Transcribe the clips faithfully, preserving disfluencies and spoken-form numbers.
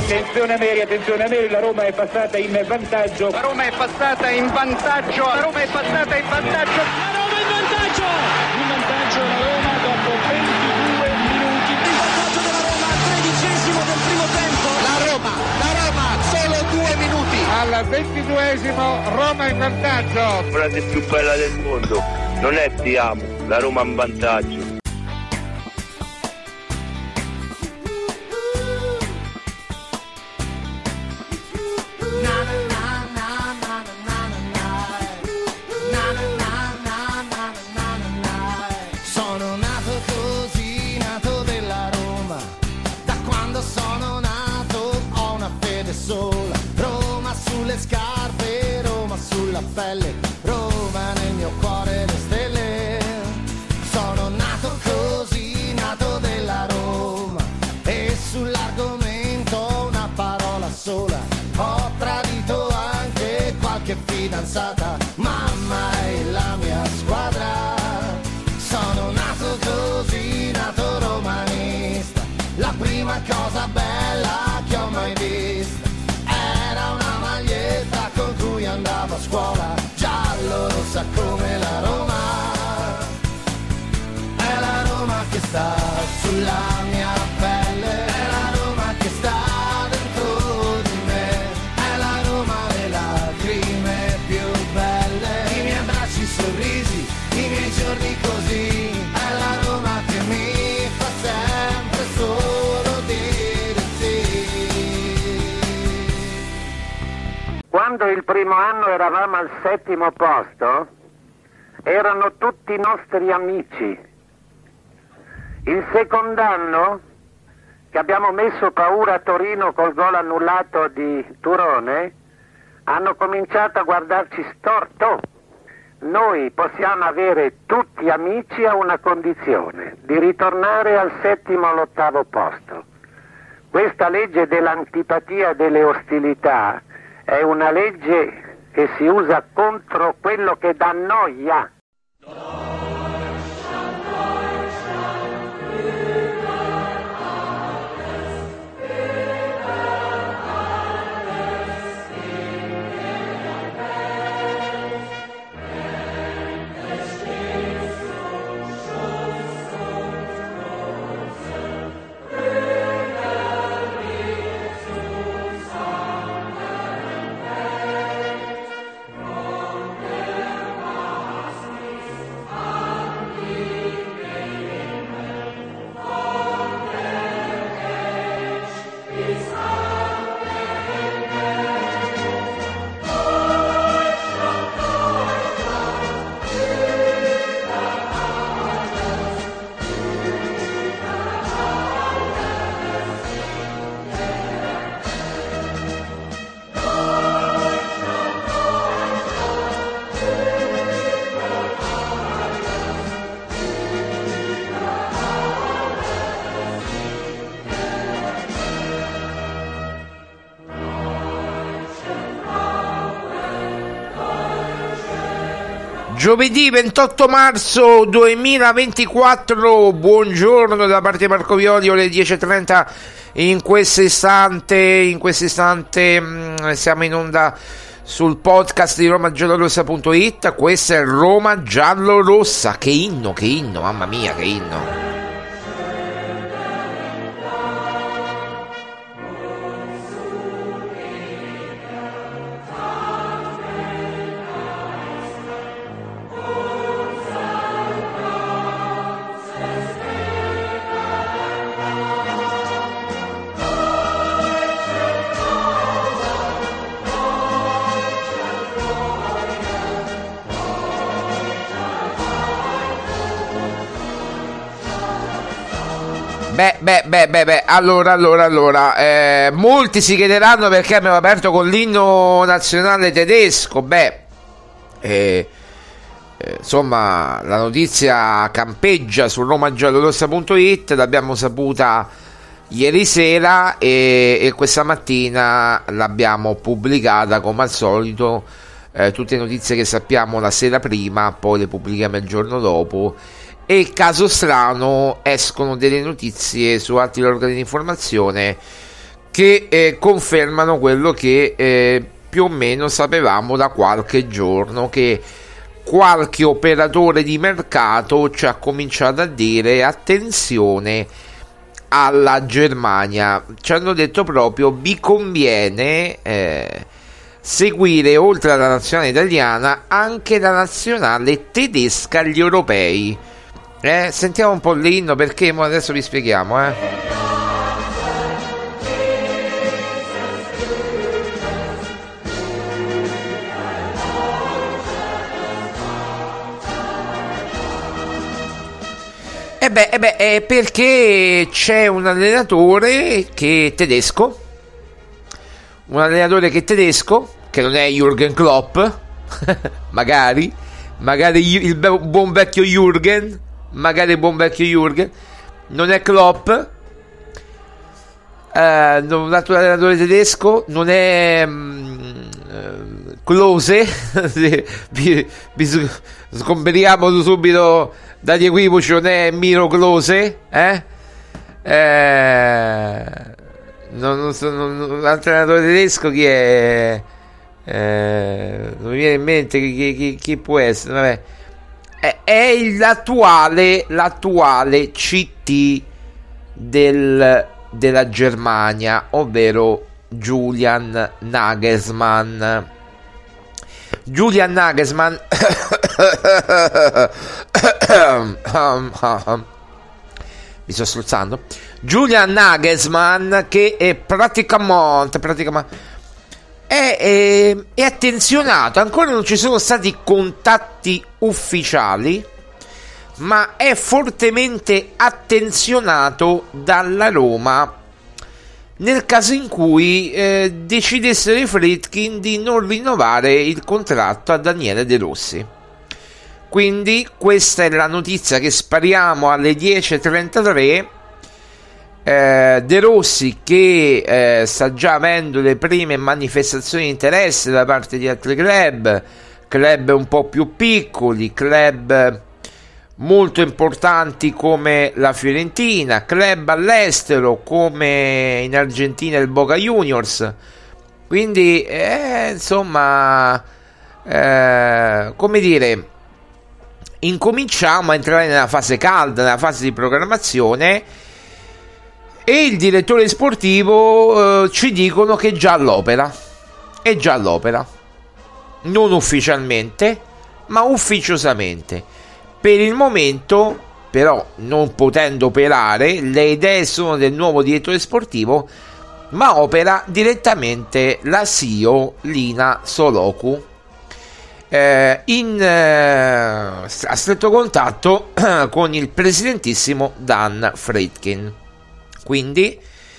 Attenzione Ameri, attenzione Ameri, la Roma è passata in vantaggio. La Roma è passata in vantaggio. La Roma è passata in vantaggio. La Roma in vantaggio. In vantaggio la Roma dopo ventidue minuti. In vantaggio della Roma al tredicesimo del primo tempo. La Roma, la Roma, solo due minuti. Al ventiduesimo Roma in vantaggio. La frase più bella del mondo non è ti amo, la Roma in vantaggio. Roma nel mio cuore le stelle. Sono nato così, nato della Roma. E sull'argomento una parola sola. Ho tradito anche qualche fidanzata. Mamma è la mia squadra. Sono nato così, nato romanista. La prima cosa bella che ho mai vista era una maglietta con cui andavo a scuola, giallo rossa come la Roma. È la Roma che sta sulla mia pelle, è la Roma che sta dentro di me, è la Roma le lacrime più belle, i miei abbracci, i sorrisi, i miei giorni così, è la Roma che mi fa sempre solo dire sì. Quando il primo anno eravamo al settimo posto, erano tutti nostri amici. Il secondo anno, che abbiamo messo paura a Torino col gol annullato di Turone, hanno cominciato a guardarci storto. Noi possiamo avere tutti amici a una condizione, di ritornare al settimo o all'ottavo posto. Questa legge dell'antipatia e delle ostilità è una legge che si usa contro quello che dà noia. Giovedì ventotto marzo duemilaventiquattro, buongiorno da parte di Marco Violi, alle dieci e trenta in questo istante, in questo istante mh, siamo in onda sul podcast di roma giallo rossa punto it. Questo è Roma Giallo Rossa, che inno, che inno, mamma mia, che inno. Beh, beh, beh, beh, beh, allora, allora, allora, eh, molti si chiederanno perché abbiamo aperto con l'inno nazionale tedesco. Beh, eh, eh, insomma, la notizia campeggia su roma giallo rossa punto it, l'abbiamo saputa ieri sera e, e questa mattina l'abbiamo pubblicata come al solito. Eh, tutte le notizie che sappiamo la sera prima, poi le pubblichiamo il giorno dopo. E caso strano escono delle notizie su altri organi di informazione che eh, confermano quello che eh, più o meno sapevamo da qualche giorno, che qualche operatore di mercato ci ha cominciato a dire attenzione alla Germania. Ci hanno detto proprio vi conviene eh, seguire oltre alla nazionale italiana anche la nazionale tedesca agli europei. Eh, sentiamo un po' l'inno, perché mo adesso vi spieghiamo eh. E beh, eh beh, è perché c'è un allenatore che è tedesco, un allenatore che è tedesco, che non è Jürgen Klopp, magari, magari il buon vecchio Jürgen, magari il buon vecchio Jürgen, non è Klopp, eh, un altro allenatore tedesco, non è um, uh, Klose, vi, vi sgomberiamo subito dagli equivoci, non è Miro Klose, eh? Eh, non, non so, non, l'altro allenatore tedesco chi è? Eh, non mi viene in mente chi, chi, chi può essere. Vabbè. È, è l'attuale, l'attuale C T del, della Germania, ovvero Julian Nagelsmann. Julian Nagelsmann mi sto strozzando. Julian Nagelsmann, che è praticamente, praticamente è, è, è attenzionato, ancora non ci sono stati contatti ufficiali, ma è fortemente attenzionato dalla Roma nel caso in cui eh, decidessero i Friedkin di non rinnovare il contratto a Daniele De Rossi. Quindi questa è la notizia che spariamo alle dieci e trentatré. eh, De Rossi che eh, sta già avendo le prime manifestazioni di interesse da parte di altri club, club un po' più piccoli, club molto importanti come la Fiorentina, club all'estero come in Argentina il Boca Juniors. Quindi eh, insomma eh, come dire, incominciamo a entrare nella fase calda, nella fase di programmazione, e il direttore sportivo eh, ci dicono che è già all'opera, è già all'opera, non ufficialmente ma ufficiosamente. Per il momento, però, non potendo operare, le idee sono del nuovo direttore sportivo, ma opera direttamente la C E O Lina Soloku, eh, in, eh, a stretto contatto con il presidentissimo Dan Friedkin. Quindi,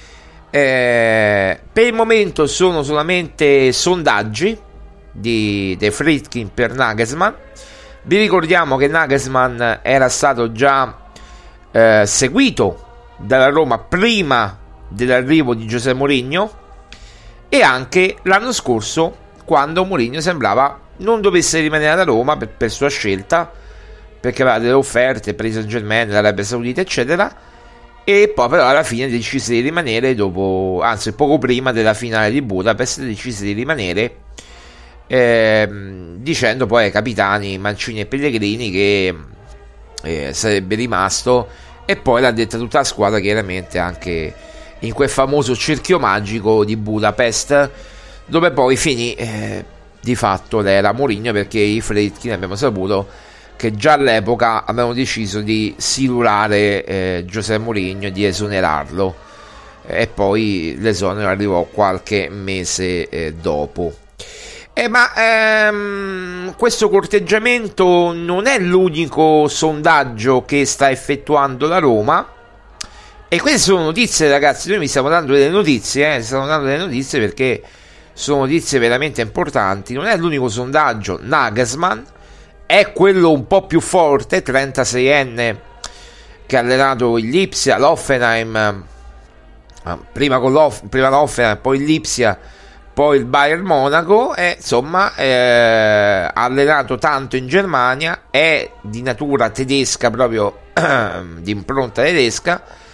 eh, per il momento sono solamente sondaggi di, di Friedkin per Nagelsmann. Vi ricordiamo che Nagelsmann era stato già eh, seguito dalla Roma prima dell'arrivo di José Mourinho, e anche l'anno scorso, quando Mourinho sembrava non dovesse rimanere alla Roma per, per sua scelta, perché aveva delle offerte, Paris Saint-Germain, l'Arabia Saudita eccetera, e poi però alla fine decise di rimanere dopo, anzi poco prima della finale di Budapest decise di rimanere, Eh, dicendo poi ai capitani Mancini e Pellegrini che eh, sarebbe rimasto, e poi l'ha detta tutta la squadra, chiaramente anche in quel famoso cerchio magico di Budapest, dove poi finì eh, di fatto l'era Mourinho, perché i Friedkin abbiamo saputo che già all'epoca avevano deciso di silurare eh, José Mourinho e di esonerarlo, e poi l'esonero arrivò qualche mese eh, dopo. Eh, ma ehm, questo corteggiamento non è l'unico sondaggio che sta effettuando la Roma, e queste sono notizie, ragazzi. Noi vi stiamo dando delle notizie, eh, stiamo dando delle notizie perché sono notizie veramente importanti. Non è l'unico sondaggio. Nagelsmann è quello un po' più forte, trentaseienne, che ha allenato il Lipsia, l'Hoffenheim, prima con l'Off- prima l'Hoffenheim, poi il Lipsia, poi il Bayern Monaco, e insomma eh, ha allenato tanto in Germania, è di natura tedesca, proprio di impronta tedesca,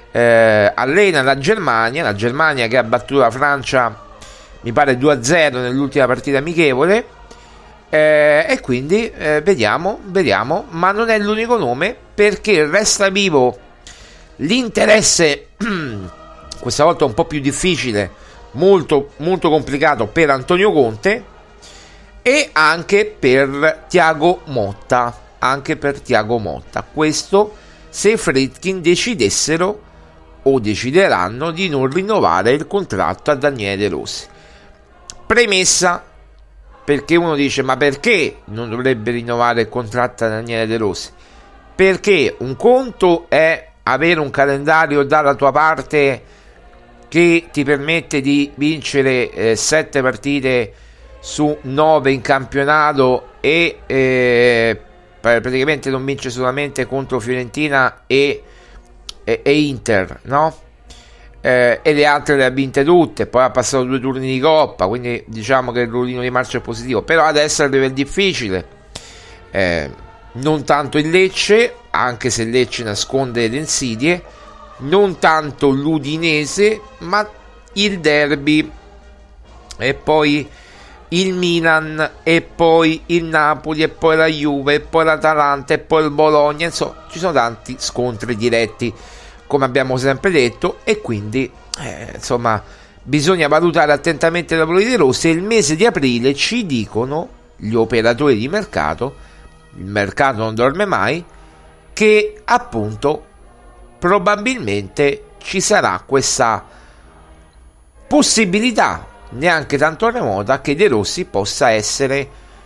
eh, allena la Germania, la Germania che ha battuto la Francia mi pare due a zero nell'ultima partita amichevole, eh, e quindi eh, vediamo, vediamo, ma non è l'unico nome, perché resta vivo l'interesse questa volta un po' più difficile, molto molto complicato per Antonio Conte e anche per Thiago Motta, anche per Thiago Motta. Questo se i Friedkin decidessero o decideranno di non rinnovare il contratto a Daniele De Rossi. Premessa, perché uno dice ma perché non dovrebbe rinnovare il contratto a Daniele De Rossi? Perché un conto è avere un calendario dalla tua parte che ti permette di vincere eh, sette partite su nove in campionato e eh, praticamente non vince solamente contro Fiorentina e, e, e Inter, no? Eh, e le altre le ha vinte tutte, poi ha passato due turni di Coppa, quindi diciamo che il ruolino di marcia è positivo, però adesso arriva il difficile, eh, non tanto il Lecce, anche se il Lecce nasconde le insidie, non tanto l'Udinese, ma il derby, e poi il Milan, e poi il Napoli, e poi la Juve, e poi l'Atalanta, e poi il Bologna. Insomma, ci sono tanti scontri diretti, come abbiamo sempre detto, e quindi eh, insomma bisogna valutare attentamente la lavoro di De Rossi. E il mese di aprile, ci dicono gli operatori di mercato, il mercato non dorme mai, che appunto probabilmente ci sarà questa possibilità, neanche tanto remota, che De Rossi possa essere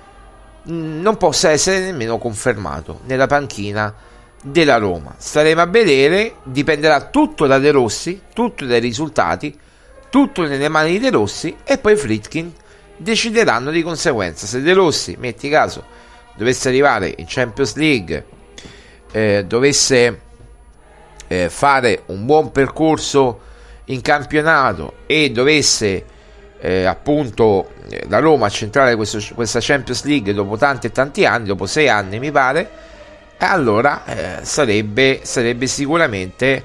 non possa essere nemmeno confermato nella panchina della Roma. Staremo a vedere, dipenderà tutto da De Rossi, tutto dai risultati, tutto nelle mani di De Rossi, e poi Friedkin decideranno di conseguenza. Se De Rossi, metti caso, dovesse arrivare in Champions League, eh, dovesse eh, fare un buon percorso in campionato e dovesse eh, appunto eh, la Roma centrare questo, questa Champions League dopo tanti e tanti anni, dopo sei anni mi pare, e allora eh, sarebbe, sarebbe sicuramente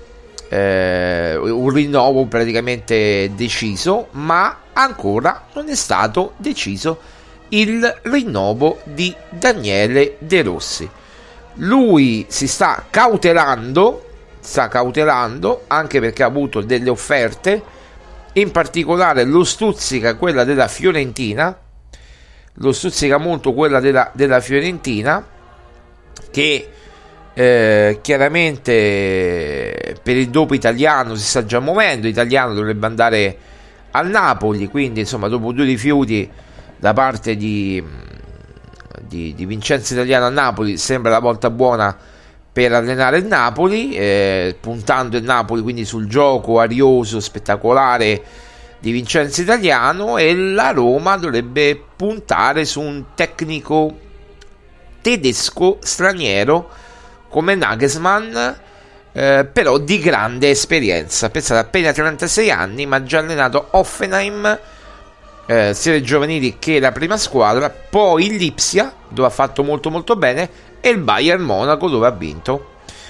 eh, un rinnovo praticamente deciso, ma ancora non è stato deciso il rinnovo di Daniele De Rossi. Lui si sta cautelando, sta cautelando anche perché ha avuto delle offerte, in particolare lo stuzzica quella della Fiorentina, lo stuzzica molto quella della, della Fiorentina, che eh, chiaramente per il dopo italiano si sta già muovendo. Italiano dovrebbe andare al Napoli, quindi insomma dopo due rifiuti da parte di, di, di Vincenzo Italiano a Napoli sembra la volta buona per allenare il Napoli, eh, puntando il Napoli quindi sul gioco arioso, spettacolare di Vincenzo Italiano, e la Roma dovrebbe puntare su un tecnico tedesco straniero come Nagelsmann, eh, però di grande esperienza. Pensate, appena trentasei anni, ma già allenato Hoffenheim, eh, sia le giovanili che la prima squadra, poi il Lipsia dove ha fatto molto molto bene, e il Bayern Monaco dove ha vinto,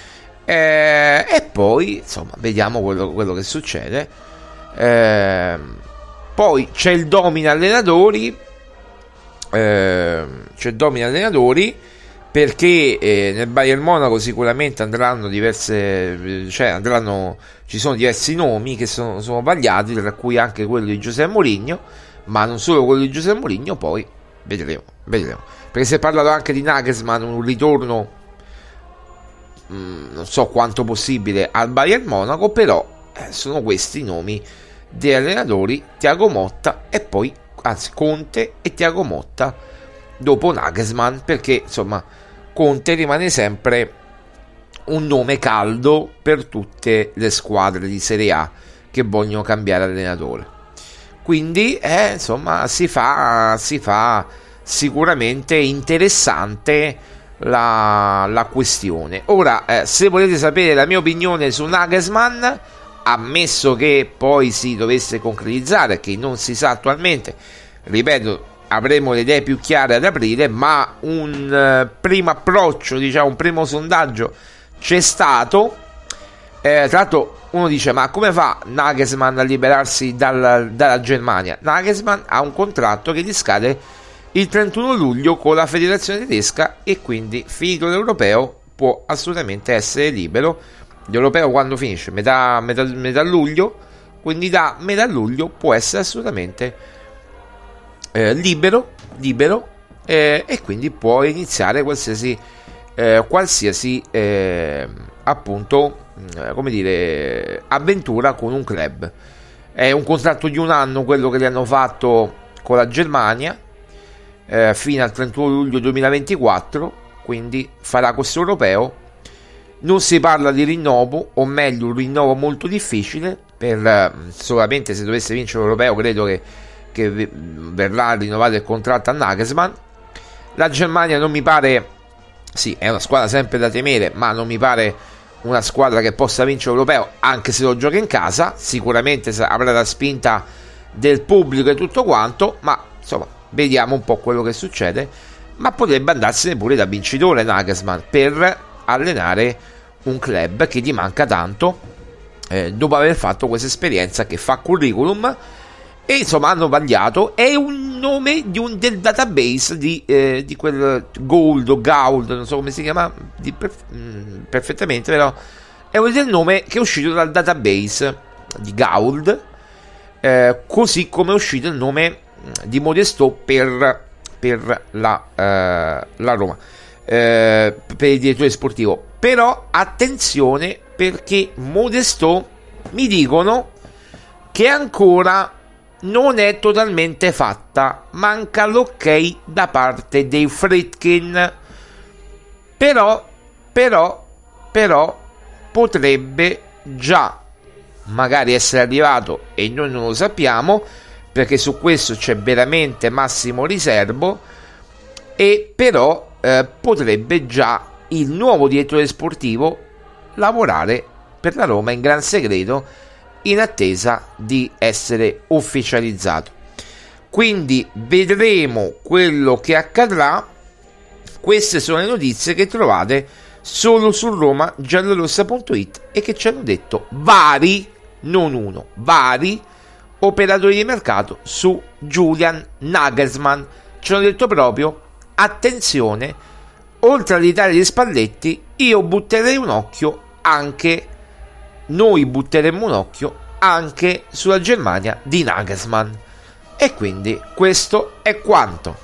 eh, e poi insomma vediamo quello, quello che succede. Eh, poi c'è il domino allenatori, eh, c'è il domino allenatori perché eh, nel Bayern Monaco sicuramente andranno diverse, cioè andranno, ci sono diversi nomi che sono, sono vagliati, tra cui anche quello di José Mourinho, ma non solo quello di José Mourinho, poi vedremo, vedremo. Perché si è parlato anche di Nagelsmann, un ritorno mh, non so quanto possibile al Bayern Monaco, però eh, sono questi i nomi degli allenatori, Thiago Motta e poi, anzi Conte e Thiago Motta dopo Nagelsmann, perché insomma Conte rimane sempre un nome caldo per tutte le squadre di Serie A che vogliono cambiare allenatore. Quindi eh, insomma si fa, si fa sicuramente interessante la, la questione. Ora, eh, se volete sapere la mia opinione su Nagelsmann, ammesso che poi si dovesse concretizzare, che non si sa attualmente, ripeto, avremo le idee più chiare ad aprile, ma un uh, primo approccio, diciamo un primo sondaggio c'è stato, Eh, tra l'altro uno dice: ma come fa Nagelsmann a liberarsi dal, dalla Germania? Nagelsmann ha un contratto che gli scade il trentuno luglio con la federazione tedesca e quindi, finito l'europeo, può assolutamente essere libero. L'europeo quando finisce? Metà, metà, metà luglio, quindi da metà luglio può essere assolutamente eh, libero, libero eh, e quindi può iniziare qualsiasi eh, qualsiasi eh, appunto eh, come dire avventura con un club. È un contratto di un anno quello che gli hanno fatto con la Germania eh, fino al trentuno luglio duemilaventiquattro, quindi farà questo europeo. Non si parla di rinnovo, o meglio un rinnovo molto difficile per, solamente se dovesse vincere l'europeo credo che, che verrà rinnovato il contratto a Nagelsmann. La Germania non mi pare, sì, è una squadra sempre da temere, ma non mi pare una squadra che possa vincere l'europeo, anche se lo gioca in casa. Sicuramente avrà la spinta del pubblico e tutto quanto, ma insomma vediamo un po' quello che succede. Ma potrebbe andarsene pure da vincitore Nagelsmann per allenare un club che gli manca tanto eh, dopo aver fatto questa esperienza che fa curriculum. E insomma hanno vagliato, è un nome di un, del database di, eh, di quel Gold o Gould, non so come si chiama di per, mh, perfettamente, però è un del nome che è uscito dal database di Gould, eh, così come è uscito il nome di Modesto per, per la, eh, la Roma, eh, per il direttore sportivo. Però attenzione, perché Modesto mi dicono che ancora non è totalmente fatta, manca l'ok da parte dei Friedkin, però però però potrebbe già magari essere arrivato e noi non lo sappiamo, perché su questo c'è veramente massimo riservo. E però eh, potrebbe già il nuovo direttore sportivo lavorare per la Roma in gran segreto, in attesa di essere ufficializzato. Quindi vedremo quello che accadrà. Queste sono le notizie che trovate solo su roma giallorossa punto it e che ci hanno detto vari, non uno, vari operatori di mercato su Julian Nagelsmann. Ci hanno detto proprio: attenzione, oltre all'Italia di Spalletti, io butterei un occhio anche noi butteremmo un occhio anche sulla Germania di Nagelsmann. E quindi questo è quanto.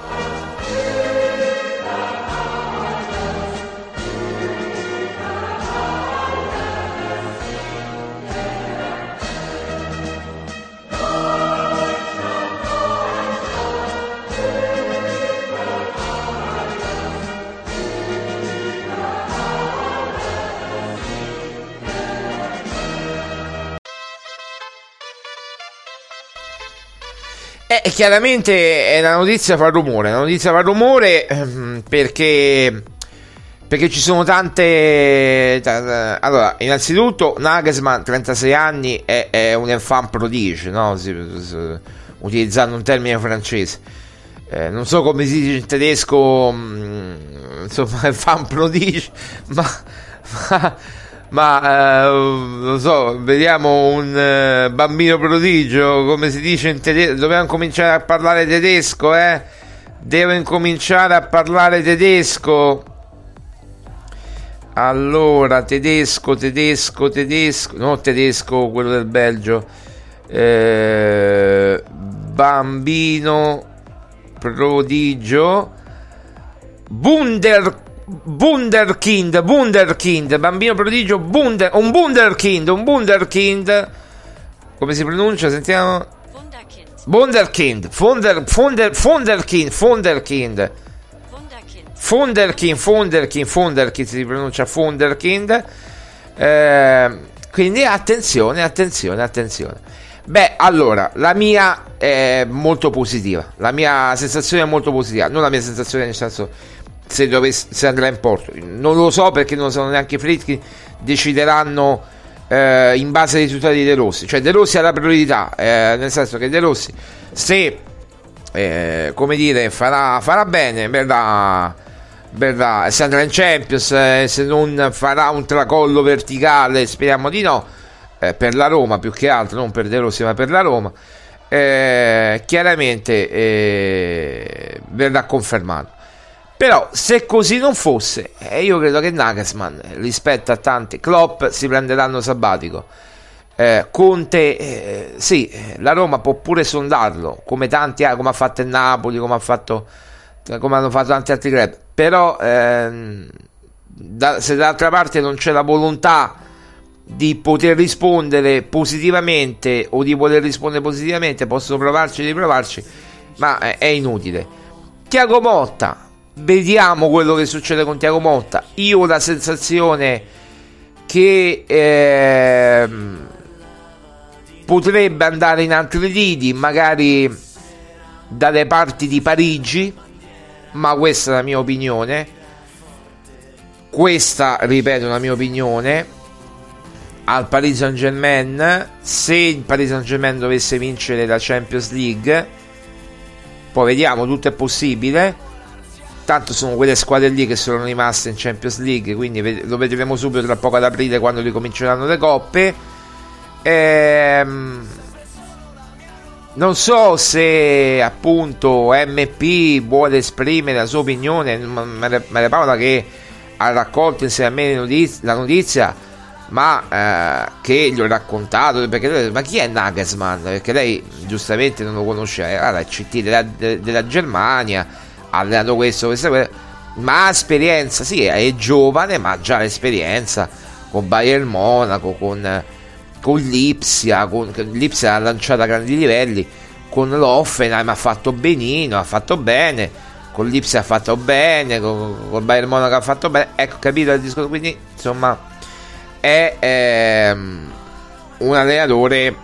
Eh, chiaramente è una notizia fa rumore, una notizia fa rumore ehm, perché perché ci sono tante t- allora, innanzitutto Nagelsmann, trentasei anni, è, è un enfant prodige, no? Si, si, utilizzando un termine francese, eh, non so come si dice in tedesco, mh, insomma enfant prodige, ma, ma ma eh, non so, vediamo un eh, bambino prodigio, come si dice in tedesco. Dobbiamo cominciare a parlare tedesco, eh? Devo incominciare a parlare tedesco. Allora, tedesco, tedesco, tedesco, no, tedesco, quello del Belgio. Eh, bambino prodigio. Wunder Wunderkind, Wunderkind, bambino prodigio, Wunder, un Wunderkind, un Wunderkind, come si pronuncia? Sentiamo. Wunderkind, Wunderkind, Wunderkind, Wunderkind, Wunderkind, Wunderkind, Wunderkind, si pronuncia Wunderkind. Eh, quindi attenzione, attenzione, attenzione. Beh, allora, la mia è molto positiva, la mia sensazione è molto positiva, non la mia sensazione nel senso se, dovesse, se andrà in porto, non lo so, perché non sono neanche i Friedkin, decideranno eh, in base ai risultati di De Rossi. Cioè De Rossi ha la priorità, eh, nel senso che De Rossi, se eh, come dire farà, farà bene, verrà, verrà, se andrà in Champions, eh, se non farà un tracollo verticale, speriamo di no, eh, per la Roma più che altro, non per De Rossi ma per la Roma, eh, chiaramente eh, verrà confermato. Però se così non fosse, eh, io credo che Nagelsmann, rispetto a tanti, Klopp si prenderanno sabbatico, eh, Conte, eh, sì, la Roma può pure sondarlo, come tanti, come ha fatto il Napoli, come ha fatto, come hanno fatto tanti altri club. Però ehm, da, se dall'altra parte non c'è la volontà di poter rispondere positivamente o di voler rispondere positivamente, possono provarci e riprovarci, ma è, è inutile. Thiago Motta, vediamo quello che succede con Thiago Motta. Io ho la sensazione che ehm, potrebbe andare in altri lidi, magari dalle parti di Parigi, ma questa è la mia opinione. Questa, ripeto, è la mia opinione. Al Paris Saint-Germain, se il Paris Saint-Germain dovesse vincere la Champions League, poi vediamo, tutto è possibile. Tanto sono quelle squadre lì che sono rimaste in Champions League, quindi lo vedremo subito tra poco ad aprile, quando ricominceranno le coppe. Ehm, non so se appunto M P vuole esprimere la sua opinione. Me ne, me ne parla che ha raccolto insieme a me notizia, la notizia, ma eh, che gli ho raccontato, perché ma chi è Nagelsmann? Perché lei giustamente non lo conosce. Allora, è C T della, della Germania, ha allenato questo, questo, questo, ma ha esperienza, sì, è giovane, ma ha già l'esperienza con Bayern Monaco, con con l'Ipsia, con l'Ipsia ha lanciato a grandi livelli, con l'Hoffenheim ha fatto benino, ha fatto bene, con l'Ipsia ha fatto bene, con, con Bayern Monaco ha fatto bene, ecco, capito il discorso. Quindi insomma è ehm, un allenatore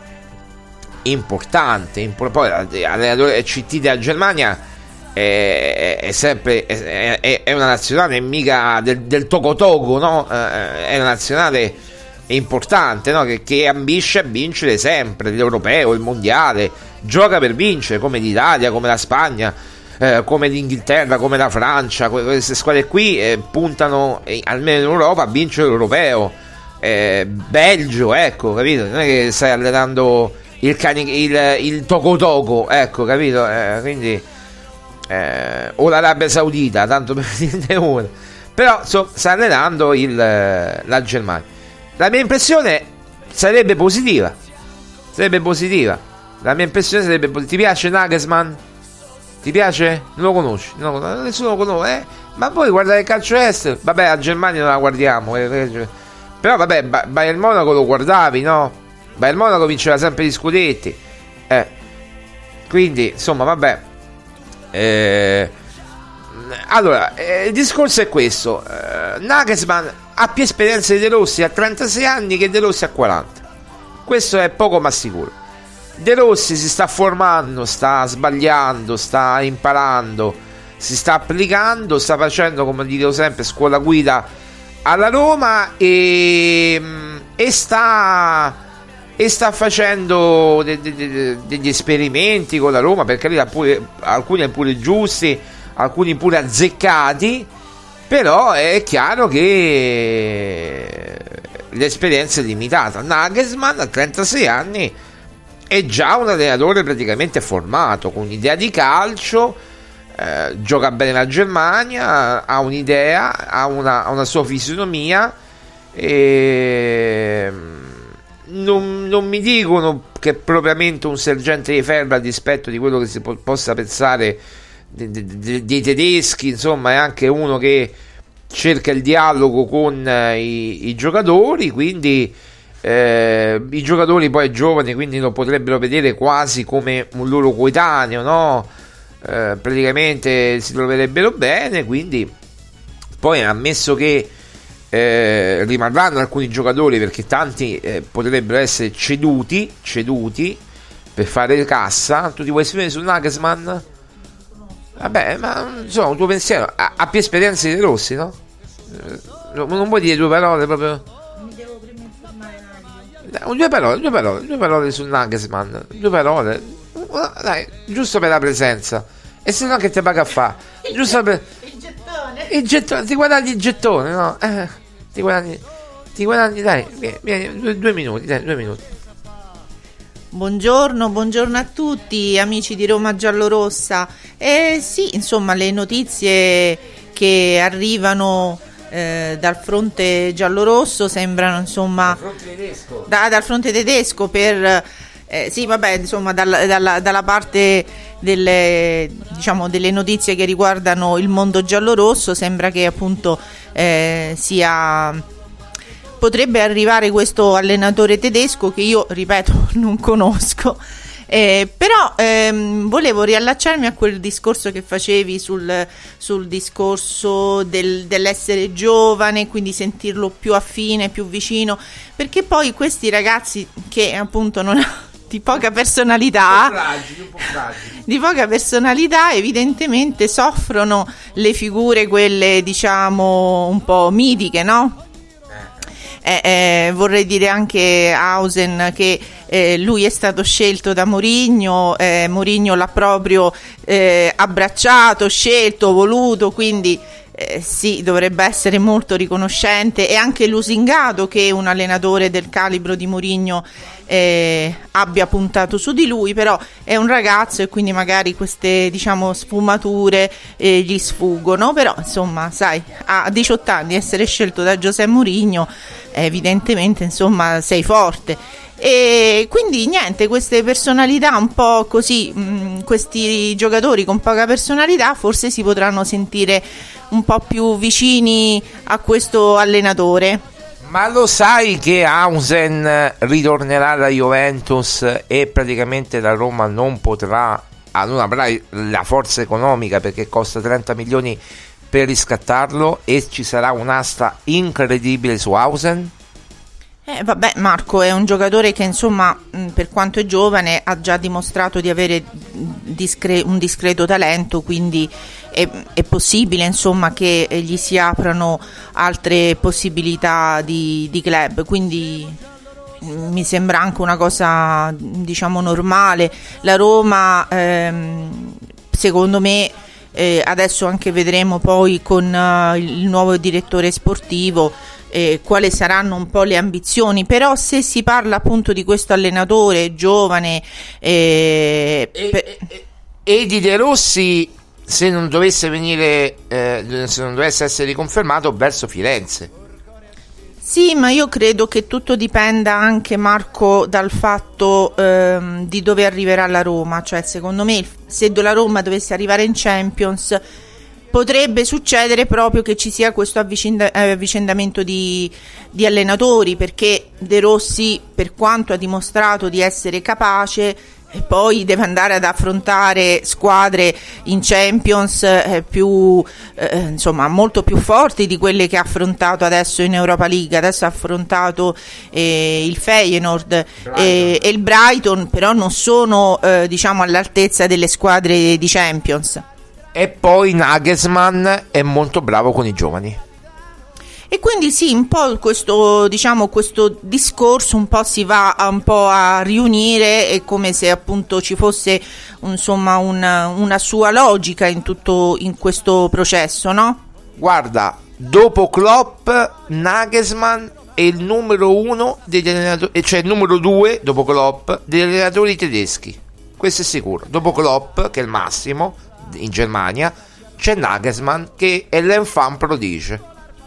importante, impor- poi allenatore C T della Germania è, è, è sempre è, è, è una nazionale mica del, del Togo Togo, no? È una nazionale importante, no? che, che ambisce a vincere sempre l'europeo, il mondiale, gioca per vincere, come l'Italia, come la Spagna, eh, come l'Inghilterra, come la Francia. Queste squadre qui eh, puntano eh, almeno in Europa a vincere l'europeo. eh, Belgio, ecco, capito? Non è che stai allenando il, cani, il, il Togo Togo, ecco, capito? Eh, quindi eh, o l'Arabia Saudita, tanto per dirne una. Però insomma, sta allenando il, la Germania. La mia impressione sarebbe positiva. Sarebbe positiva. La mia impressione sarebbe positiva. Ti piace Nagelsmann? Ti piace? Non lo conosci? Non lo conosci. Nessuno lo conosce. Eh? Ma poi guardare il calcio estero. Vabbè, la Germania non la guardiamo. Eh? Però vabbè, Bayern Monaco lo guardavi, no? Bayern Monaco vinceva sempre gli scudetti. Eh. Quindi, insomma, vabbè. Eh... Allora, eh, il discorso è questo. Eh, Nagelsmann ha più esperienza di De Rossi a trentasei anni che De Rossi a quaranta. Questo è poco ma sicuro. De Rossi si sta formando, sta sbagliando, sta imparando, si sta applicando, sta facendo, come dico sempre, scuola guida alla Roma e, e sta e sta facendo de, de, de, degli esperimenti con la Roma, per carità, pure, alcuni pure giusti, alcuni pure azzeccati. Però è chiaro che l'esperienza è limitata. Nagelsmann a trentasei anni è già un allenatore praticamente formato, con un'idea di calcio, eh, gioca bene la Germania, ha un'idea, ha una, ha una sua fisionomia, e non, non mi dicono che è propriamente un sergente di ferro a dispetto di quello che si po- possa pensare dei tedeschi. Insomma, è anche uno che cerca il dialogo con eh, i, i giocatori, quindi eh, i giocatori poi giovani, quindi lo potrebbero vedere quasi come un loro coetaneo, no? Eh, praticamente si troverebbero bene. Quindi poi, ammesso che eh, rimarranno alcuni giocatori, perché tanti eh, potrebbero essere ceduti ceduti per fare cassa. Tu ti vuoi esprimere su Nagelsmann? Vabbè, ma insomma, un tuo pensiero. Ha, ha più esperienza di De Rossi, no? Non vuoi dire due parole proprio? Mi devo prima informare un attimo. Due parole, due parole, due parole su Nagelsmann. Due parole. Dai, giusto per la presenza. E se no che ti paga a fa? Giusto per... Il gettone. il gettone, ti guadagni il gettone, no? Eh, ti guadagni, ti guadagni, dai, vieni, vieni, due, due minuti, dai, due minuti. Buongiorno, buongiorno a tutti amici di Roma Giallorossa. Eh sì, insomma, le notizie che arrivano eh, dal fronte giallorosso sembrano, insomma, dal fronte tedesco, da, dal fronte tedesco per eh, sì, vabbè, insomma, dalla, dalla, dalla parte delle, diciamo, delle notizie che riguardano il mondo giallorosso sembra che appunto eh, sia potrebbe arrivare questo allenatore tedesco che io, ripeto, non conosco, eh, però ehm, volevo riallacciarmi a quel discorso che facevi sul, sul discorso del, dell'essere giovane, quindi sentirlo più affine, più vicino, perché poi questi ragazzi che appunto non hanno di poca personalità, un po' fragili, un po' fragili. di poca personalità, evidentemente soffrono le figure, quelle diciamo un po' mitiche, no? Eh, eh, vorrei dire anche Hausen che eh, lui è stato scelto da Mourinho, eh, Mourinho l'ha proprio eh, abbracciato, scelto, voluto, quindi eh, sì, dovrebbe essere molto riconoscente, e anche lusingato che un allenatore del calibro di Mourinho eh, abbia puntato su di lui, però è un ragazzo e quindi magari queste, diciamo, sfumature eh, gli sfuggono, però insomma, sai, a diciotto anni essere scelto da José Mourinho, evidentemente, insomma, sei forte. E quindi niente, queste personalità un po' così, mh, questi giocatori con poca personalità forse si potranno sentire un po' più vicini a questo allenatore. Ma lo sai che Hausen ritornerà alla Juventus e praticamente la Roma non potrà, ah, non avrà la forza economica perché costa trenta milioni per riscattarlo, e ci sarà un'asta incredibile su Hausen? Eh, vabbè, Marco è un giocatore che, insomma, mh, per quanto è giovane ha già dimostrato di avere discre- un discreto talento, quindi è, è possibile, insomma, che gli si aprano altre possibilità di, di club, quindi mh, mi sembra anche una cosa, diciamo, normale. La Roma, ehm, secondo me, eh, adesso anche vedremo poi con uh, il nuovo direttore sportivo Eh, quali saranno un po' le ambizioni, però se si parla appunto di questo allenatore giovane eh, e, per... e, e di De Rossi, se non dovesse venire eh, se non dovesse essere riconfermato, verso Firenze. Sì, ma io credo che tutto dipenda anche, Marco, dal fatto ehm, di dove arriverà la Roma, cioè secondo me se la Roma dovesse arrivare in Champions potrebbe succedere proprio che ci sia questo avvicenda- avvicendamento di, di allenatori, perché De Rossi, per quanto ha dimostrato di essere capace, e poi deve andare ad affrontare squadre in Champions eh, più eh, insomma molto più forti di quelle che ha affrontato adesso in Europa League. Adesso ha affrontato eh, il Feyenoord e, e il Brighton, però non sono eh, diciamo all'altezza delle squadre di Champions. E poi Nagelsmann è molto bravo con i giovani. E quindi sì, un po' questo, diciamo, questo discorso un po' si va a, un po' a riunire, è come se appunto ci fosse insomma una, una sua logica in tutto in questo processo, no? Guarda, dopo Klopp, Nagelsmann è il numero uno degli allenatori, cioè il numero due dopo Klopp degli allenatori tedeschi. Questo è sicuro. Dopo Klopp, che è il massimo in Germania, c'è Nagelsmann che è l'enfant prodige.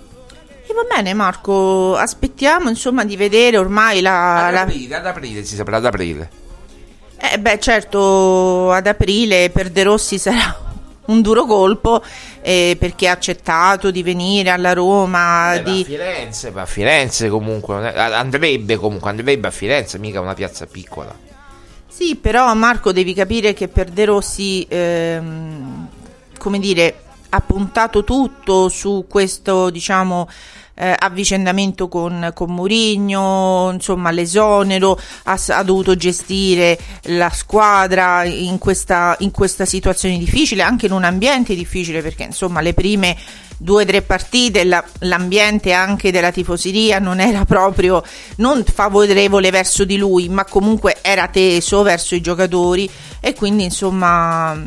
E va bene, Marco, aspettiamo insomma di vedere ormai la... Ad la... aprile, ad aprile si saprà, ad aprile. Eh beh, certo, ad aprile per De Rossi sarà un duro colpo eh, perché ha accettato di venire alla Roma. Beh, di... va a Firenze, va a Firenze comunque, andrebbe comunque, andrebbe a Firenze, mica una piazza piccola. Sì, però Marco devi capire che per De Rossi, ehm, come dire, ha puntato tutto su questo, diciamo, eh, avvicendamento con, con Mourinho, insomma l'esonero, ha, ha dovuto gestire la squadra in questa, in questa situazione difficile, anche in un ambiente difficile, perché insomma le prime due o tre partite la, l'ambiente anche della tifoseria non era proprio non favorevole verso di lui, ma comunque era teso verso i giocatori, e quindi insomma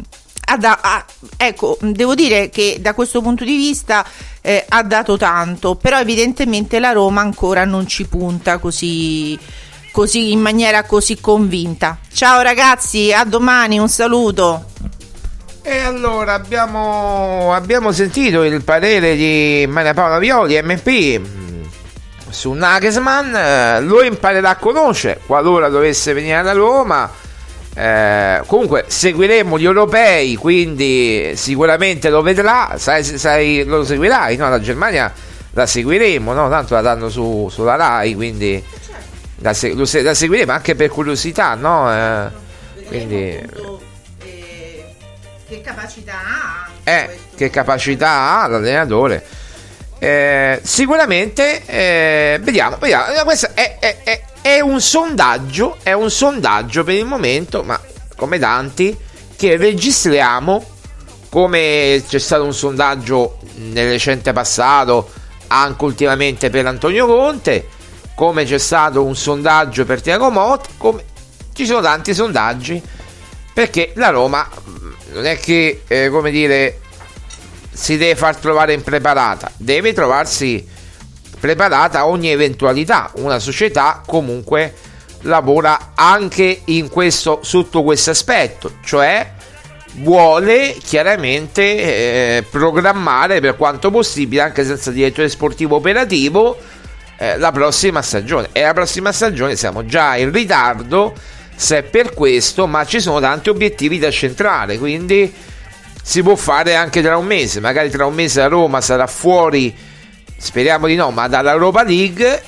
ha da, ha, ecco, devo dire che da questo punto di vista eh, ha dato tanto, però evidentemente la Roma ancora non ci punta così, così in maniera così convinta. Ciao ragazzi, a domani, un saluto. E allora abbiamo, abbiamo sentito il parere di Maria Paola Violi, M P, su Nagelsmann. Lo imparerà a conoscere qualora dovesse venire alla Roma. Eh, comunque seguiremo gli europei, quindi sicuramente lo vedrà. Sai, sai, lo seguirai, no? La Germania la seguiremo, no? Tanto la danno su, sulla Rai, quindi la, lo, la seguiremo anche per curiosità, no? Eh, quindi che capacità ha eh, che capacità ha l'allenatore. Eh, sicuramente eh, vediamo, vediamo. Questo è, è, è, è un sondaggio, è un sondaggio per il momento, ma come tanti che registriamo, come c'è stato un sondaggio nel recente passato anche ultimamente per Antonio Conte, come c'è stato un sondaggio per Thiago Motta, come ci sono tanti sondaggi, perché la Roma non è che eh, come dire si deve far trovare impreparata, deve trovarsi preparata a ogni eventualità. Una società comunque lavora anche in questo, sotto questo aspetto, cioè vuole chiaramente eh, programmare per quanto possibile, anche senza direttore sportivo operativo, eh, la prossima stagione. E la prossima stagione siamo già in ritardo, se è per questo, ma ci sono tanti obiettivi da centrare, quindi si può fare anche tra un mese. Magari tra un mese la Roma sarà fuori, speriamo di no, ma dall'Europa League,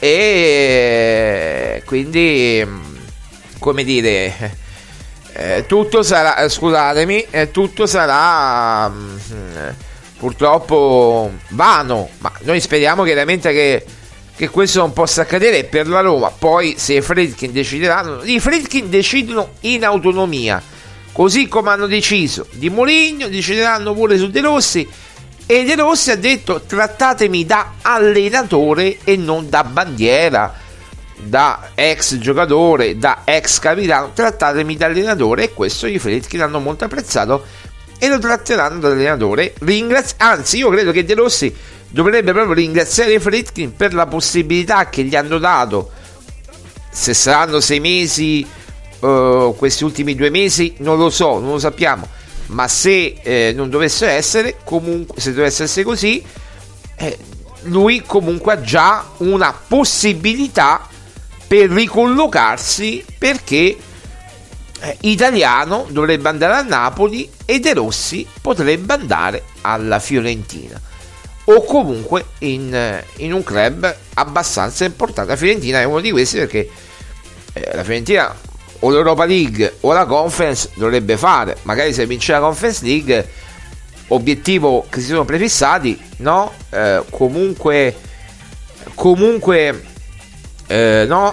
e quindi come dire eh, tutto sarà, scusatemi, eh, tutto sarà mh, purtroppo vano, ma noi speriamo chiaramente che che questo non possa accadere per la Roma. Poi se i Friedkin decideranno, i Friedkin decidono in autonomia, così come hanno deciso di Mourinho, decideranno pure su De Rossi, e De Rossi ha detto: trattatemi da allenatore e non da bandiera, da ex giocatore, da ex capitano, trattatemi da allenatore. E questo i Friedkin hanno molto apprezzato e lo tratteranno da allenatore. Ringrazio, anzi io credo che De Rossi dovrebbe proprio ringraziare i Friedkin per la possibilità che gli hanno dato. Se saranno sei mesi, uh, questi ultimi due mesi, non lo so, non lo sappiamo, ma se eh, non dovesse essere, comunque, se dovesse essere così, eh, lui comunque ha già una possibilità per ricollocarsi, perché eh, Italiano dovrebbe andare a Napoli e De Rossi potrebbe andare alla Fiorentina, o comunque in, in un club abbastanza importante. La Fiorentina è uno di questi, perché eh, la Fiorentina o l'Europa League o la Conference dovrebbe fare. Magari se vince la Conference League, obiettivo che si sono prefissati, no? Eh, comunque comunque eh, no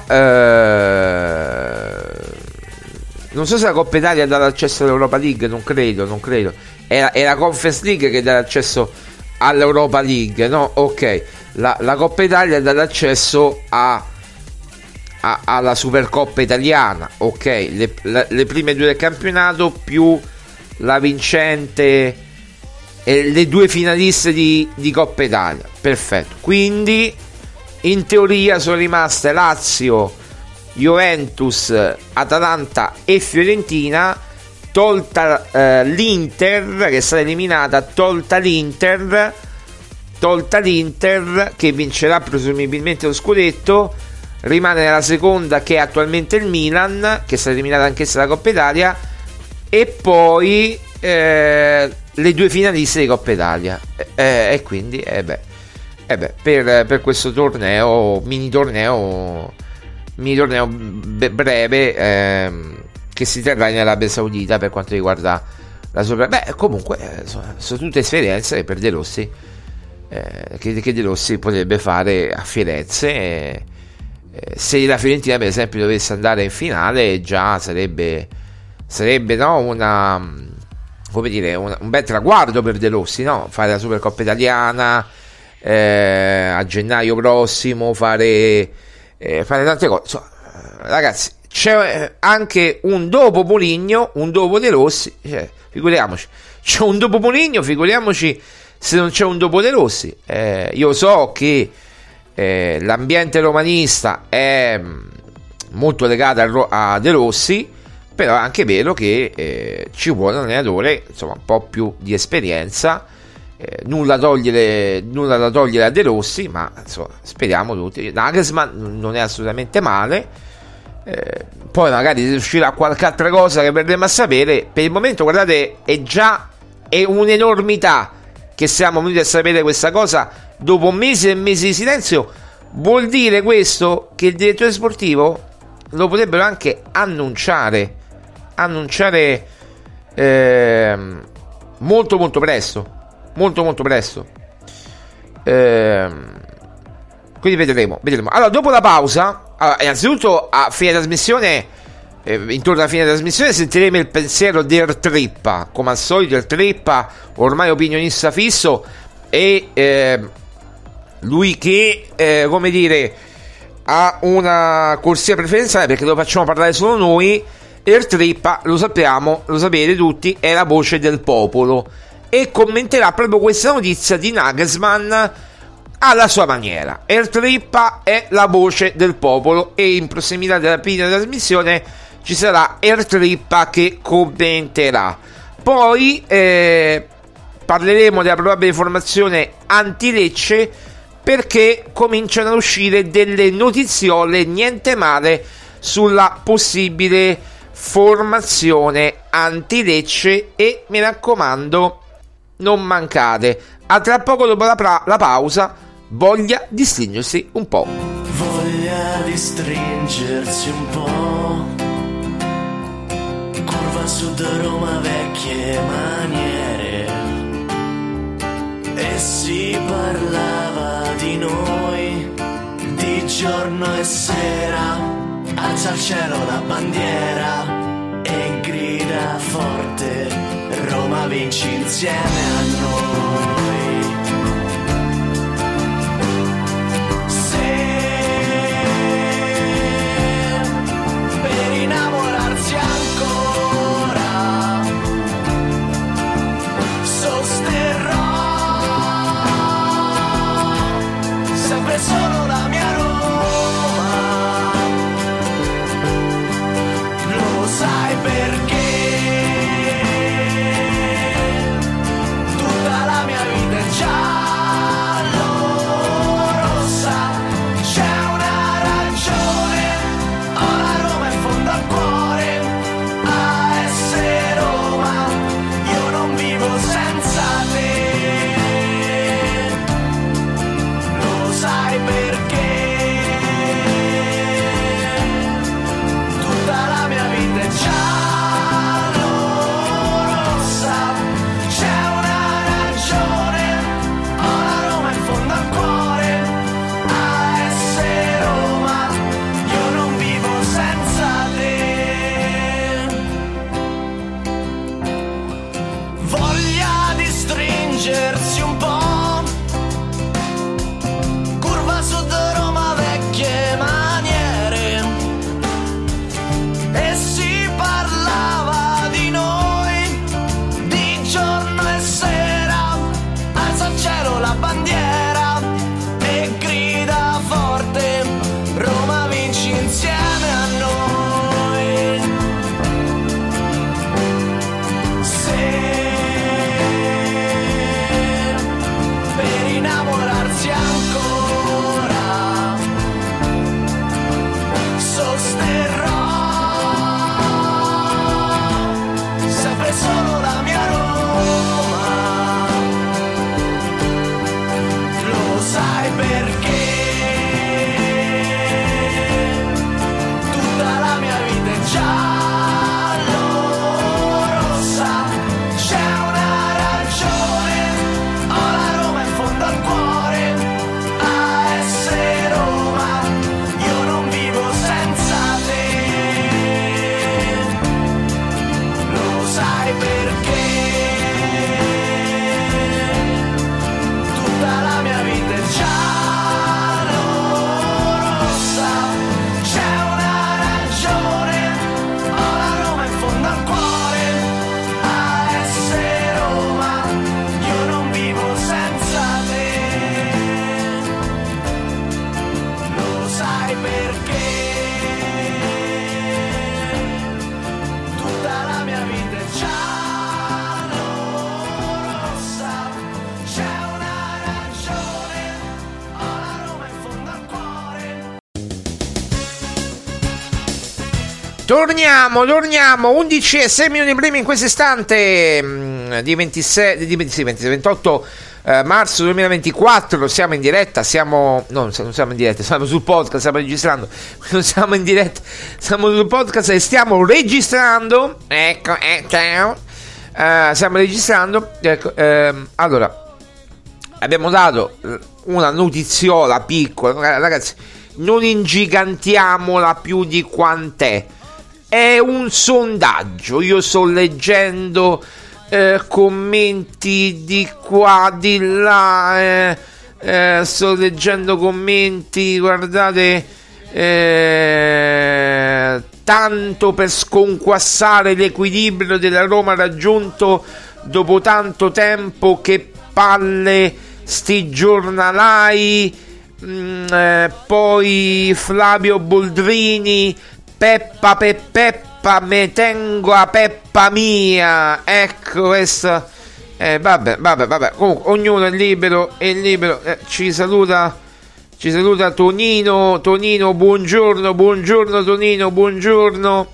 eh, non so se la Coppa Italia dà l'accesso all'Europa League, non credo, non credo. È la, è la Conference League che dà l'accesso all'Europa League, no? Ok, la, la Coppa Italia dà l'accesso a, a alla Supercoppa italiana, ok, le, le, le prime due del campionato più la vincente e le due finaliste di, di Coppa Italia, perfetto. Quindi in teoria sono rimaste Lazio, Juventus, Atalanta e Fiorentina, tolta eh, l'Inter che è stata eliminata, tolta l'Inter, tolta l'Inter che vincerà presumibilmente lo scudetto, rimane nella seconda, che è attualmente il Milan, che è stata eliminata anch'essa dalla Coppa Italia, e poi eh, le due finaliste di Coppa Italia, eh, e quindi eh beh, eh beh, per, per questo torneo, mini torneo mini torneo breve ehm, che si terrà in Arabia Saudita, per quanto riguarda la sopra. Beh, comunque eh, sono, sono tutte esperienze per De Rossi, eh, che, che De Rossi potrebbe fare a Firenze. Eh, eh, se la Fiorentina per esempio dovesse andare in finale, già sarebbe sarebbe no, una, come dire, una, un bel traguardo per De Rossi, no? Fare la Supercoppa italiana eh, a gennaio prossimo, fare, eh, fare tante cose. Insomma, ragazzi, c'è anche un dopo Mourinho, un dopo De Rossi, cioè, figuriamoci, c'è un dopo Mourinho, figuriamoci se non c'è un dopo De Rossi. Eh, io so che eh, l'ambiente romanista è molto legato a, Ro- a De Rossi, però è anche vero che eh, ci vuole un allenatore insomma un po' più di esperienza. Eh, nulla, togliere, nulla da togliere a De Rossi, ma insomma, speriamo tutti. Nagelsmann non è assolutamente male, eh, poi magari riuscirà a qualche altra cosa che verremo a sapere. Per il momento, guardate, è già è un'enormità che siamo venuti a sapere questa cosa dopo mesi e mesi di silenzio. Vuol dire questo che il direttore sportivo lo potrebbero anche annunciare annunciare eh, molto molto presto molto molto presto, eh, quindi vedremo, vedremo. Allora, dopo la pausa, allora, innanzitutto a fine trasmissione, eh, intorno alla fine della trasmissione sentiremo il pensiero di Ertrippa, come al solito. Ertrippa ormai opinionista fisso, e eh, lui che eh, come dire ha una corsia preferenziale perché lo facciamo parlare solo noi. Ertrippa, lo sappiamo, lo sapete tutti, è la voce del popolo e commenterà proprio questa notizia di Nagelsmann alla sua maniera. Ertrippa è la voce del popolo e in prossimità della prima trasmissione ci sarà Ertrippa che commenterà. Poi eh, parleremo della probabile formazione anti-Lecce, perché cominciano ad uscire delle notiziole niente male sulla possibile formazione anti-Lecce, e mi raccomando non mancate. A tra poco dopo la, pra- la pausa. Voglia di stringersi un po'. Voglia di stringersi un po'. Curva sud Roma, vecchie maniere. E si parlava di noi di giorno e sera. Alza al cielo la bandiera e grida forte: Roma vinci insieme a noi. Se per innamorarsi ancora sosterrò sempre solo la mia Roma, lo sai perché? Tutta la Torniamo, torniamo, undici e sei minuti prima in questo istante mh, di ventisei, di ventisei, ventisei, ventotto eh, marzo duemilaventiquattro, siamo in diretta, siamo, no, non siamo in diretta, siamo sul podcast, stiamo registrando, non siamo in diretta, siamo sul podcast e stiamo registrando, ecco, eh, ciao, eh, stiamo registrando, ecco, ehm, allora, abbiamo dato una notiziola piccola, ragazzi, non ingigantiamola più di quant'è. È un sondaggio, io sto leggendo eh, commenti di qua, di là, eh, eh, sto leggendo commenti, guardate, eh, tanto per sconquassare l'equilibrio della Roma raggiunto dopo tanto tempo, che palle sti giornalai, mm, eh, poi Flavio Boldrini, Peppa pe Peppa, me tengo a Peppa mia, ecco questa, eh, vabbè, vabbè, vabbè, comunque ognuno è libero, è libero, eh, ci saluta, ci saluta Tonino, Tonino, buongiorno, buongiorno Tonino, buongiorno,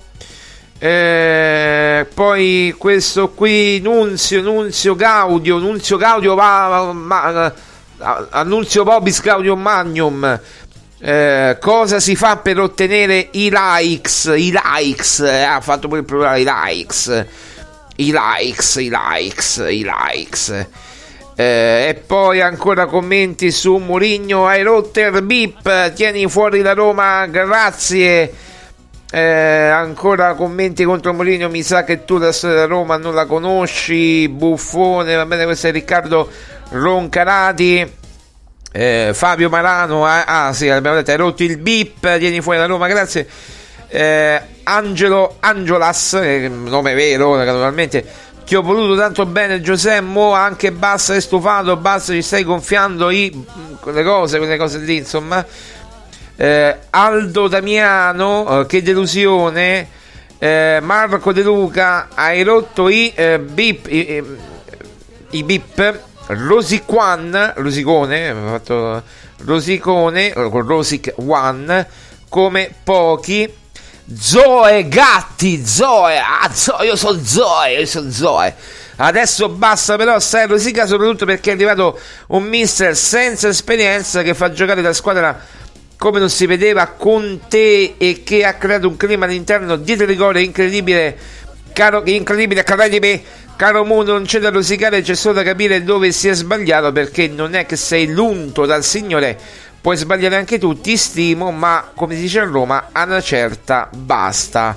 eh, poi questo qui, Nunzio, Nunzio Gaudio, Nunzio Gaudio va, ma, Annunzio Vobis Gaudio Magnum. Eh, cosa si fa per ottenere i likes? I likes, eh, ha fatto pure il plurale, i likes, i likes, i likes, i likes. Eh, e poi ancora commenti su Mourinho, hai rotto il bip, tieni fuori la Roma, grazie. Eh, ancora commenti contro Mourinho, mi sa che tu la storia della Roma non la conosci, buffone, va bene, questo è Riccardo Roncarati. Eh, Fabio Marano, ah, ah sì, abbiamo detto, hai rotto il bip, tieni fuori la Roma, grazie. eh, Angelo Angiolas, eh, nome vero naturalmente, ti ho voluto tanto bene Giuseppe, mo anche basta, è stufato, basta, ci stai gonfiando i, quelle cose, quelle cose lì, insomma. eh, Aldo Damiano, eh, che delusione. eh, Marco De Luca, hai rotto i eh, bip, i, i, i bip. Rosiquan, Rosicone, ho fatto Rosicone con Rosic One, come pochi. Zoe Gatti, Zoe, ah, Zoe, io sono Zoe, io sono Zoe. Adesso basta però, stai rosica, soprattutto perché è arrivato un mister senza esperienza che fa giocare la squadra come non si vedeva con te e che ha creato un clima all'interno dietro il rigore incredibile, caro, incredibile, incredibile. Caro Mu, non c'è da rosicare, c'è solo da capire dove si è sbagliato, perché non è che sei l'unto dal Signore, puoi sbagliare anche tu, ti stimo, ma come si dice a Roma, a una certa basta.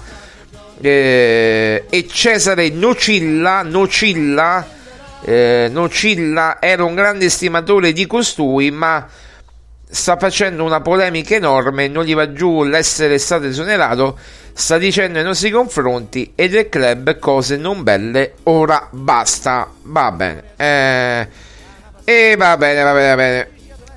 Eh, e Cesare Nocilla, Nocilla, eh, Nocilla era un grande stimatore di costui, ma sta facendo una polemica enorme, non gli va giù l'essere stato esonerato, sta dicendo ai nostri confronti e del club cose non belle, ora basta, va bene, eh, e va bene, va bene, va bene,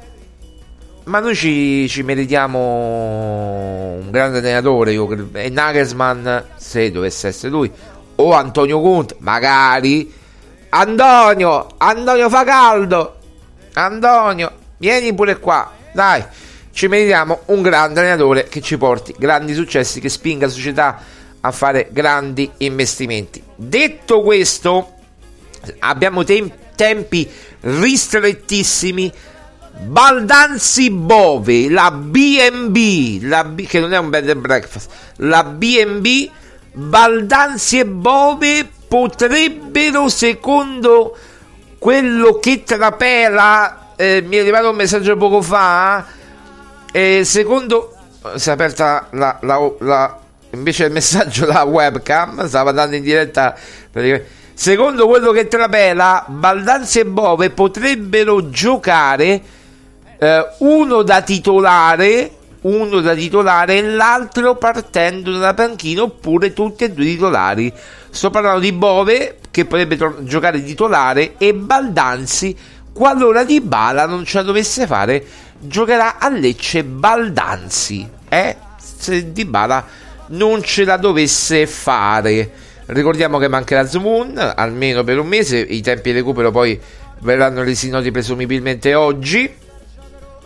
ma noi ci, ci meritiamo un grande allenatore, io credo, e Nagelsmann, se dovesse essere lui, o Antonio Conte, magari, Antonio, Antonio fa caldo, Antonio, vieni pure qua, dai, ci meritiamo un grande allenatore che ci porti grandi successi, che spinga la società a fare grandi investimenti. Detto questo, abbiamo tem- tempi ristrettissimi. Baldanzi Bove, la B and B, la B, che non è un bed and breakfast, la B and B, Baldanzi e Bove potrebbero, secondo quello che trapela, eh, mi è arrivato un messaggio poco fa, eh, secondo, si è aperta la, la, la invece il messaggio la webcam, stava andando in diretta, secondo quello che trapela, Baldanzi e Bove potrebbero giocare, eh, uno da titolare, uno da titolare e l'altro partendo dalla panchina, oppure tutti e due titolari. Sto parlando di Bove che potrebbe tor- giocare titolare, e Baldanzi, qualora Dybala non ce la dovesse fare, giocherà a Lecce Baldanzi, eh? Se Dybala non ce la dovesse fare. Ricordiamo che mancherà Zmoun almeno per un mese, i tempi di recupero poi verranno resi noti presumibilmente oggi,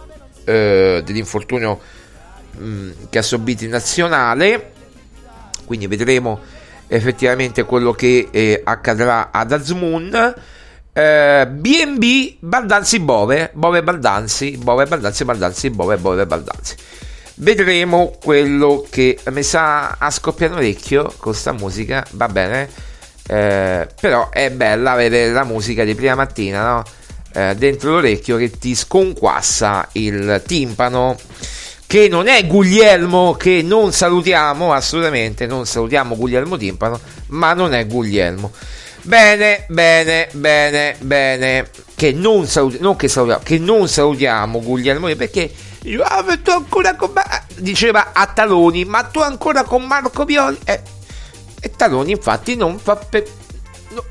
eh, dell'infortunio mh, che ha subito in nazionale, quindi vedremo effettivamente quello che eh, accadrà ad Azmoun. eh, B and B Baldanzi Bove Bove Baldanzi Bove Baldanzi Baldanzi Bove Bove Baldanzi. Vedremo quello che mi sa a scoppiare l'orecchio con sta musica, va bene, eh, però è bella vedere la musica di prima mattina, no? Eh, dentro l'orecchio che ti sconquassa il timpano, che non è Guglielmo, che non salutiamo assolutamente, non salutiamo Guglielmo Timpano, ma non è Guglielmo. Bene, bene, bene, bene, che non salutiamo, non che salutiamo, che non salutiamo Guglielmo, perché ah, tu ancora con ma... diceva a Taloni, ma tu ancora con Marco Violi? Eh, e Taloni infatti non fa pe... no,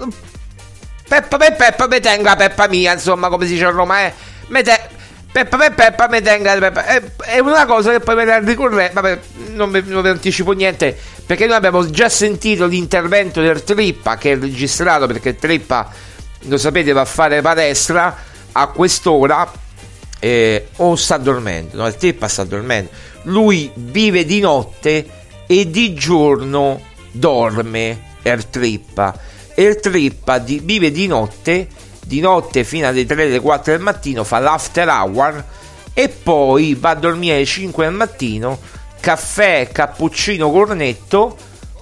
Peppa per Peppa me tenga Peppa mia, insomma, come si dice a Roma, eh. Me te... Peppa per Peppa me tenga Peppa. È, è una cosa che poi me la ricorre. Vabbè, non vi, non vi anticipo niente, perché noi abbiamo già sentito l'intervento del Trippa, che è registrato, perché Trippa, lo sapete, va a fare palestra a quest'ora, eh, o sta dormendo. No, il Trippa sta dormendo. Lui vive di notte e di giorno dorme, il Trippa. E il Trippa di, vive di notte, di notte fino alle tre, alle quattro del mattino, fa l'after hour e poi va a dormire alle cinque del mattino, caffè, cappuccino, cornetto,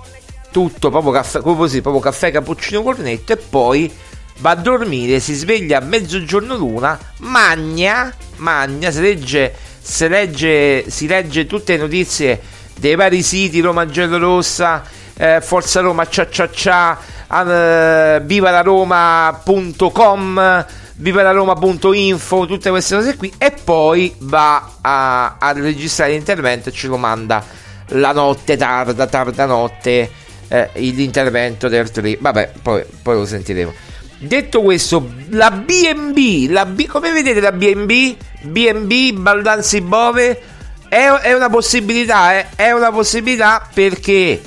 tutto proprio caffè, così, proprio caffè, cappuccino, cornetto, e poi va a dormire, si sveglia a mezzogiorno l'una, magna, magna, si legge, si legge, si legge tutte le notizie dei vari siti, Roma Giallorossa, eh, Forza Roma, cia cia cia, Uh, viva la Roma punto com, viva la Roma punto info, tutte queste cose qui, e poi va a, a registrare l'intervento e ce lo manda la notte, tarda, tarda notte, eh, l'intervento del tri. Vabbè, poi, poi lo sentiremo. Detto questo, la B and B, la B, come vedete la B and B, B and B Baldanzi Bove è, è una possibilità, eh, è una possibilità perché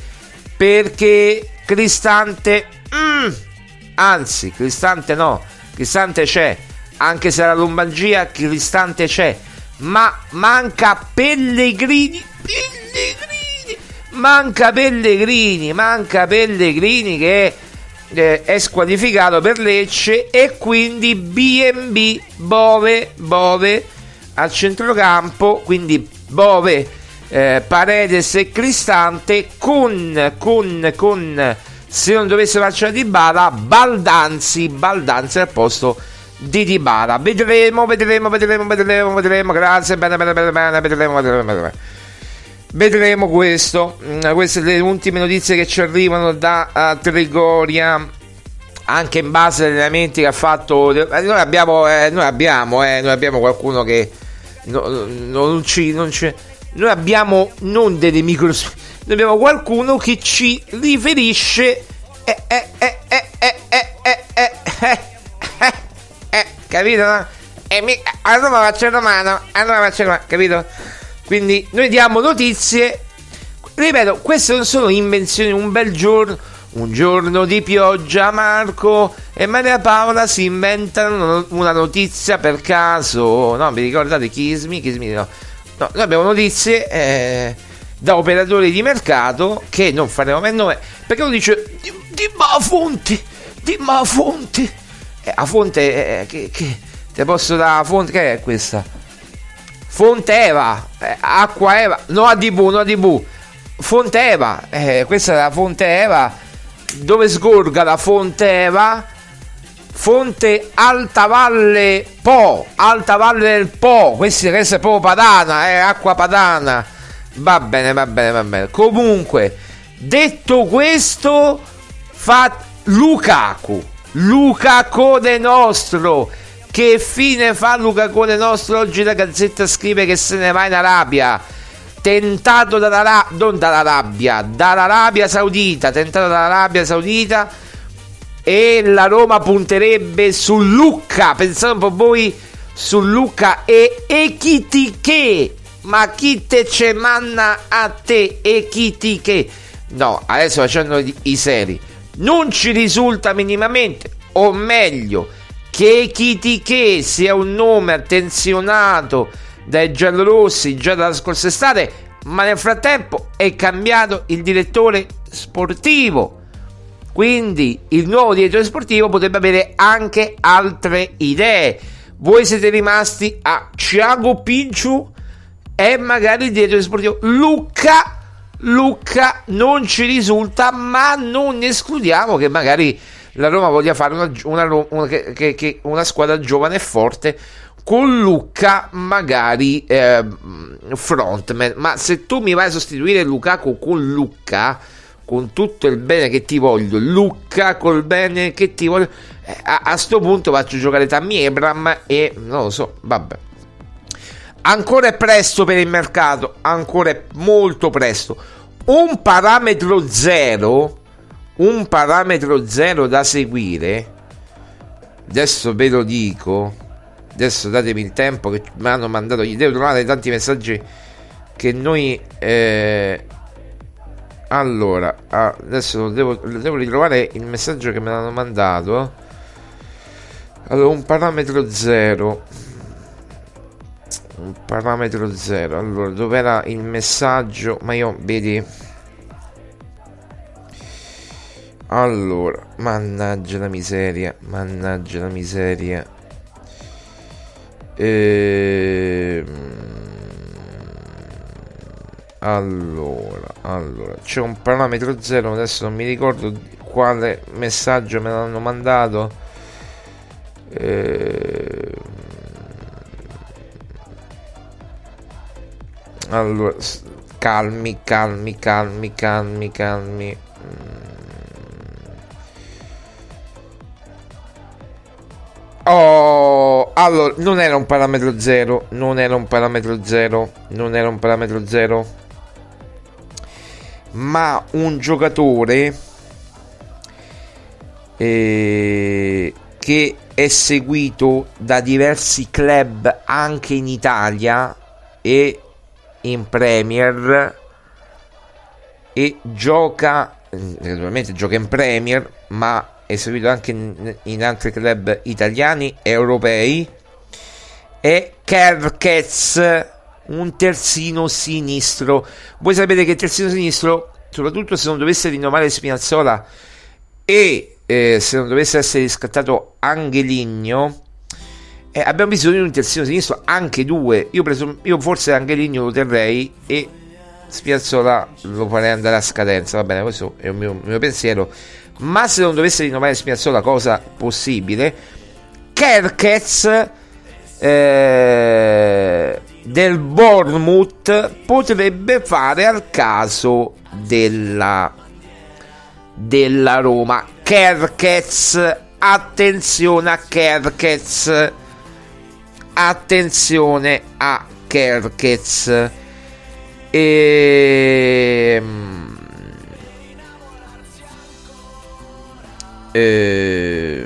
perché Cristante, mm, anzi Cristante no, Cristante c'è, anche se la lombalgia Cristante c'è, ma manca Pellegrini, Pellegrini, manca Pellegrini, manca Pellegrini che è, eh, è squalificato per Lecce, e quindi B and B Bove, Bove al centrocampo, quindi Bove, Eh, Paredes e Cristante, con, con, con, se non dovesse farci la Dybala, Baldanzi, Baldanzi al posto di Dybala. Vedremo, vedremo, vedremo, vedremo, vedremo, grazie, bene, bene, bene, bene, vedremo, vedremo, vedremo. Vedremo questo, queste le ultime notizie che ci arrivano da uh, Trigoria, anche in base agli allenamenti che ha fatto. Noi abbiamo, eh, noi abbiamo, eh, noi abbiamo qualcuno che no, no, non ci, non ci Noi abbiamo non delle microscopi, noi abbiamo qualcuno che ci riferisce, eh, eh, eh, eh, eh, eh, eh, eh, eh, eh, eh, capito? No? E mi, allora faccio la mano, allora faccio la mano, capito? Quindi noi diamo notizie, ripeto, queste non sono invenzioni. Un bel giorno, un giorno di pioggia, Marco e Maria Paola si inventano una notizia per caso, no? Vi ricordate Chismi? Chismi no. No, noi abbiamo notizie eh, da operatori di mercato che non faremo mai nome, perché uno dice dimmi la fonte, dimmi la fonte, eh, la fonte eh, che, che te posso dare la fonte, che è questa? Fonte Eva, eh, acqua Eva, no a D V, no a D V, fonte Eva, eh, questa è la fonte Eva, dove sgorga la fonte Eva? Fonte Alta Valle Po, Alta Valle del Po, questa, questa è proprio padana, eh, acqua padana. Va bene, va bene, va bene. Comunque, detto questo, fa Lukaku, Lukaku de nostro. Che fine fa Lukaku de nostro? Oggi la Gazzetta scrive che se ne va in Arabia, tentato dalla, non dall'Arabia, dall'Arabia Saudita, tentato dall'Arabia Saudita. E la Roma punterebbe su Lucca, pensate un po' voi, su Lucca e Ekitike. Ma chi te ce manna a te, Ekitike? No, adesso facendo i, i seri, non ci risulta minimamente, o meglio, che Ekitike sia un nome attenzionato dai giallorossi già dalla scorsa estate, ma nel frattempo è cambiato il direttore sportivo, quindi il nuovo direttore sportivo potrebbe avere anche altre idee. Voi siete rimasti a Thiago Pincio e magari il direttore sportivo Lucca Lucca non ci risulta, ma non escludiamo che magari la Roma voglia fare una, una, una, che, che, che una squadra giovane e forte con Lucca, magari eh, frontman. Ma se tu mi vai a sostituire Lukaku con Lucca, con tutto il bene che ti voglio, Lucca col bene che ti voglio, eh, a, a sto punto faccio giocare Tammy Abraham e non lo so, vabbè. Ancora è presto per il mercato, ancora è molto presto. Un parametro zero, un parametro zero da seguire, adesso ve lo dico, adesso datemi il tempo che mi hanno mandato, gli devo trovare tanti messaggi che noi eh, allora adesso devo, devo ritrovare il messaggio che mi hanno mandato. Allora, un parametro zero, un parametro zero, allora dov'era il messaggio? Ma io vedi, allora mannaggia la miseria, mannaggia la miseria. Ehm... allora allora c'è un parametro zero, adesso non mi ricordo quale messaggio me l'hanno mandato. Ehm... allora calmi calmi calmi calmi calmi oh, allora non era un parametro zero, non era un parametro zero, non era un parametro zero, ma un giocatore eh, che è seguito da diversi club anche in Italia e in Premier, e gioca naturalmente gioca in Premier, ma è seguito anche in, in altri club italiani e europei. È Kerkez, un terzino sinistro. Voi sapete che il terzino sinistro, soprattutto se non dovesse rinnovare Spinazzola e eh, se non dovesse essere riscattato Angeligno, Eh, abbiamo bisogno di un terzino sinistro, anche due. Io, preso, io forse Angeligno lo terrei e Spinazzola lo farei andare a scadenza. Va bene, questo è un mio, mio pensiero. Ma se non dovesse rinnovare Spinazzola, cosa possibile, Kerkez eh, del Bournemouth potrebbe fare al caso della della Roma. Kerkez, attenzione a Kerkez. Attenzione a Kerkez. E... E...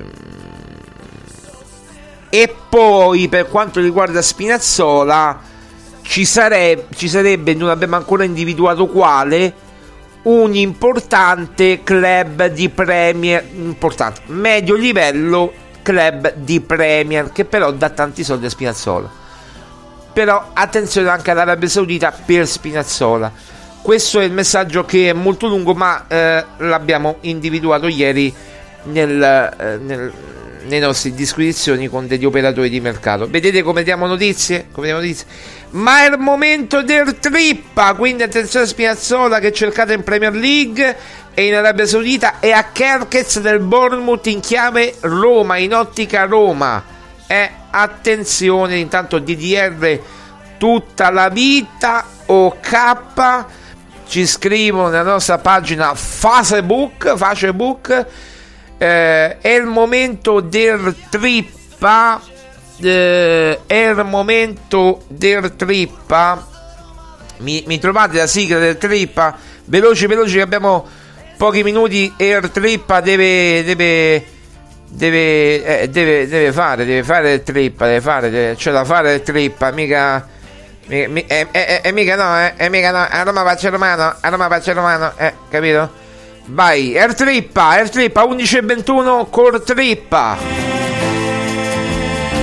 e poi per quanto riguarda Spinazzola ci, sare... ci sarebbe, non abbiamo ancora individuato quale, un importante club di Premier, importante medio livello club di Premier, che però dà tanti soldi a Spinazzola. Però attenzione anche all'Arabia Saudita per Spinazzola. Questo è il messaggio, che è molto lungo, ma eh, l'abbiamo individuato ieri nel, eh, nel, nei nostri disquisizioni con degli operatori di mercato. Vedete come diamo notizie? Come diamo notizie? Ma è il momento del trippa, quindi attenzione a Spinazzola che cercate in Premier League e in Arabia Saudita, e a Kerkez del Bournemouth in chiave Roma, in ottica Roma. Eh, attenzione, intanto D D R tutta la vita O K ci scrivono nella nostra pagina Facebook, Facebook eh, è il momento del trippa, eh, è il momento del trippa. Mi, mi trovate la sigla del trippa? Veloci veloci che abbiamo pochi minuti, e il trippa deve deve deve, eh, deve deve fare deve fare il trippa, deve fare deve, c'è da fare il trippa, mica mi, mi, eh, eh, eh, mica no eh, eh, mica no a Roma faccia romano, a Roma faccia romano, eh, capito? Vai, il trippa, il trippa undici e ventuno col trippa.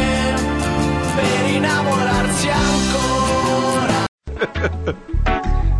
Per innamorarsi ancora.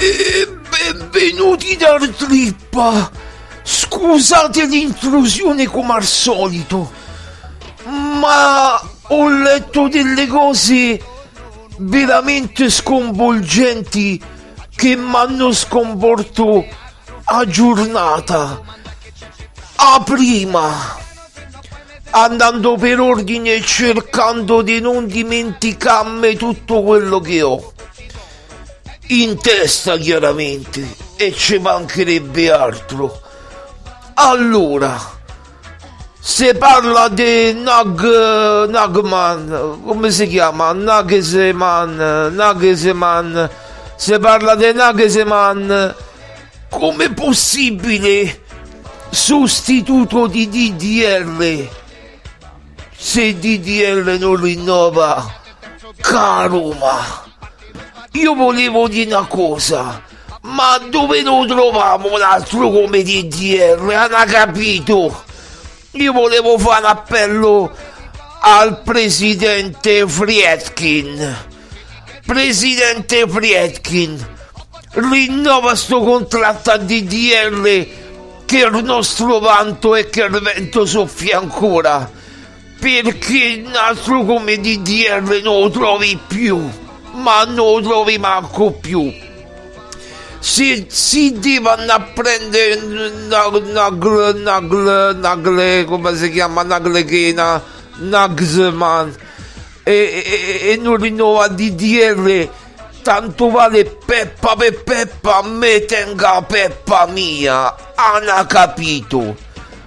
E benvenuti dal Trippa. Scusate l'intrusione come al solito, ma ho letto delle cose veramente sconvolgenti che mi hanno sconvolto a giornata. A prima, andando per ordine e cercando di non dimenticarmi tutto quello che ho in testa, chiaramente, e ci mancherebbe altro. Allora, se parla di Nag Nagman, come si chiama? Nagelsmann, Nagelsmann, se parla di Nagelsmann, come possibile sostituto di D D R? Se D D R non rinnova, caro, ma io volevo dire una cosa, ma dove lo troviamo un altro come D D R? Hanno capito? Io volevo fare un appello al presidente Friedkin. Presidente Friedkin, rinnova sto contratto a D D R, che il nostro vanto e che il vento soffia ancora, perché un altro come D D R non lo trovi più, ma non lo trovi manco più. Si, si devono a prendere Nagl, Nagl, Nagl, come si chiama? Naglechena, Nagelsmann, e, e, e non rinnova D D R, tanto vale Peppa per Peppa, a me tenga Peppa mia, hanno capito?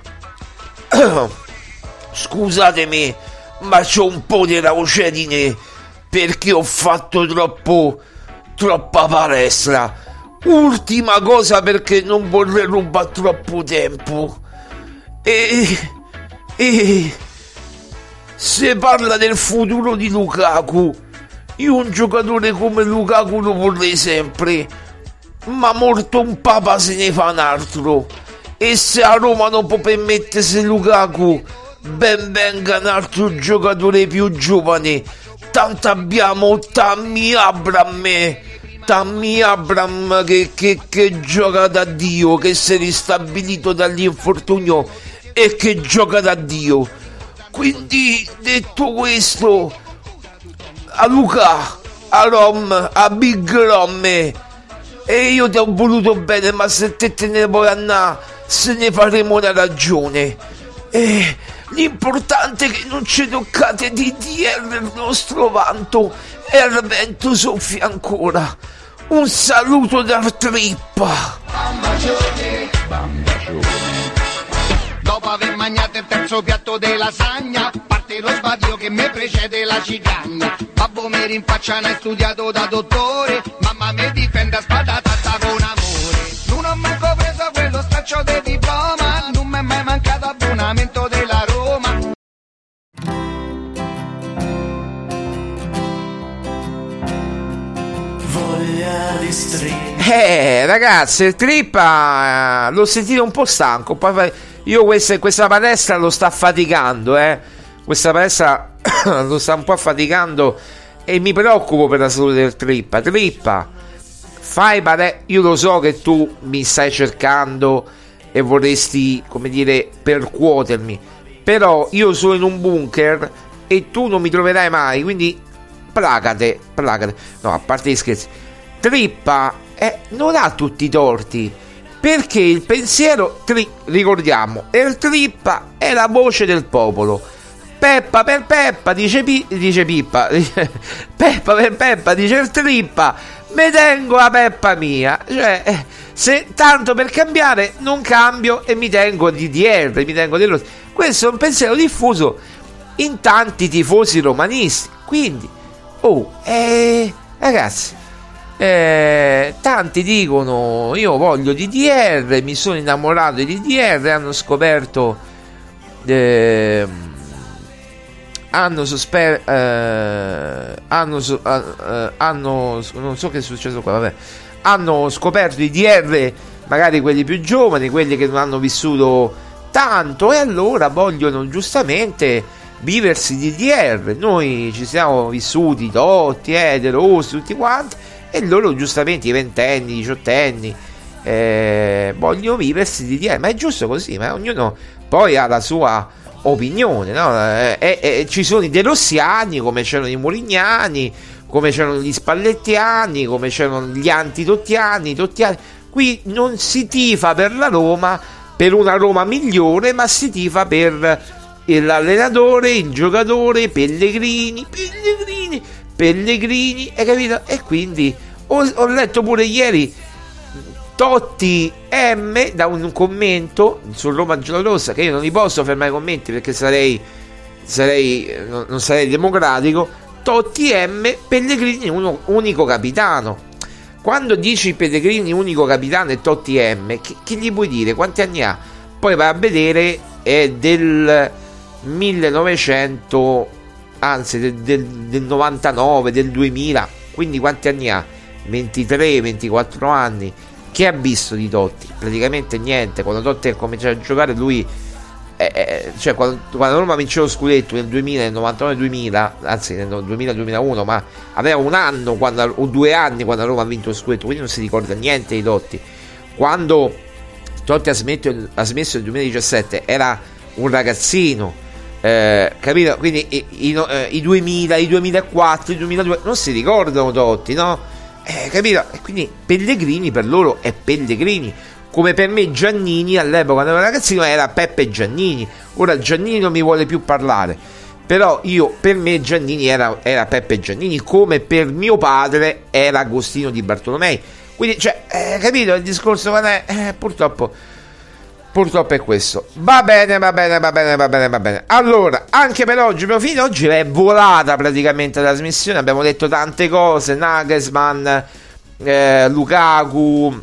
Scusatemi, ma c'ho un po' di raucedine perché ho fatto troppo troppa palestra. Ultima cosa, perché non vorrei rubare troppo tempo, e, e se parla del futuro di Lukaku, io un giocatore come Lukaku lo vorrei sempre, ma morto un papa se ne fa un altro, e se a Roma non può permettersi Lukaku, ben venga un altro giocatore più giovane. Tanto abbiamo Tammy Abraham, Tammy Abraham che, che, che gioca da Dio, che si è ristabilito dall'infortunio e che gioca da Dio. Quindi, detto questo, a Luca, a Rom, a Big Rom, e io ti ho voluto bene, ma se te te ne vuoi andare, se ne faremo una ragione. E l'importante è che non ci toccate D D R, il nostro vanto, e il vento soffia ancora. Un saluto dal Trippa. Bambacione, bambacione. Dopo aver mangiato il terzo piatto di lasagna, parte lo sbadio che mi precede la cicagna. Babbo mi rinfaccia, hai studiato da dottore, mamma mi difende a spada tratta con amore. Non ho manco preso quello straccio di diploma, non mi è mai mancato abbonamento della Roma. Voglia di stringere. Eh ragazzi, il Trippa eh, l'ho sentito un po' stanco. Poi io questa, questa palestra lo sta affaticando, eh. Questa palestra lo sta un po' affaticando e mi preoccupo per la salute del Trippa. Trippa, fai palestra. Io lo so che tu mi stai cercando e vorresti, come dire, percuotermi, però io sono in un bunker e tu non mi troverai mai, quindi placate, placate. No, a parte gli scherzi, Trippa eh, non ha tutti i torti, perché il pensiero, tri- ricordiamo, il Trippa è la voce del popolo. Peppa per Peppa dice, Pi- dice Pippa dice, Peppa per Peppa dice il Trippa, me tengo la Peppa mia, cioè eh, se tanto per cambiare non cambio e mi tengo di D D R, mi tengo dello. Questo è un pensiero diffuso in tanti tifosi romanisti, quindi oh eh, ragazzi, eh, tanti dicono io voglio D D R, mi sono innamorato di D D R, hanno scoperto eh, hanno sosper eh, hanno eh, hanno non so che è successo qua, vabbè, hanno scoperto di D D R, magari quelli più giovani, quelli che non hanno vissuto tanto, e allora vogliono giustamente viversi di D D R. Noi ci siamo vissuti dotti, etero, tutti quanti, e loro giustamente i ventenni, i diciottenni eh, vogliono viversi di T M, ma è giusto così, ma ognuno poi ha la sua opinione, no? eh, eh, eh, ci sono i derossiani come c'erano i murignani, come c'erano gli spallettiani, come c'erano gli antitottiani, tottiani. Qui non si tifa per la Roma, per una Roma migliore, ma si tifa per l'allenatore, il giocatore, Pellegrini, Pellegrini, Pellegrini, hai capito? E quindi ho, ho letto pure ieri Totti M da un commento su Roma Giallorossa, che io non li posso fermare i commenti perché sarei, sarei non, non sarei democratico. Totti M, Pellegrini uno, unico capitano. Quando dici Pellegrini unico capitano e Totti M, che, che gli puoi dire? Quanti anni ha? Poi vai a vedere, è del millenovecento, anzi del, del, del novantanove, del duemila, quindi quanti anni ha? ventitré ventiquattro anni. Che ha visto di Totti? Praticamente niente. Quando Totti ha cominciato a giocare lui eh, eh, cioè quando, quando Roma vinceva lo scudetto nel duemila, nel novantanove duemila, anzi nel duemila duemilauno, ma aveva un anno quando, o due anni quando Roma ha vinto lo scudetto, quindi non si ricorda niente di Totti. Quando Totti ha smesso, ha smesso nel duemiladiciassette era un ragazzino, eh, capito? Quindi i, i, i duemila, i duemilaquattro, i duemiladue non si ricordano Totti, no? Eh, capito? E quindi Pellegrini per loro è Pellegrini, come per me Giannini all'epoca quando ero ragazzino era Peppe Giannini. Ora Giannini non mi vuole più parlare, però io, per me Giannini era, era Peppe Giannini, come per mio padre era Agostino Di Bartolomei. Quindi, cioè, eh, capito il discorso? Eh, purtroppo purtroppo è questo. Va bene, va bene, va bene, va bene, va bene. Allora, anche per oggi abbiamo finito. Oggi è volata praticamente la trasmissione, abbiamo detto tante cose. Nagelsmann, eh, Lukaku,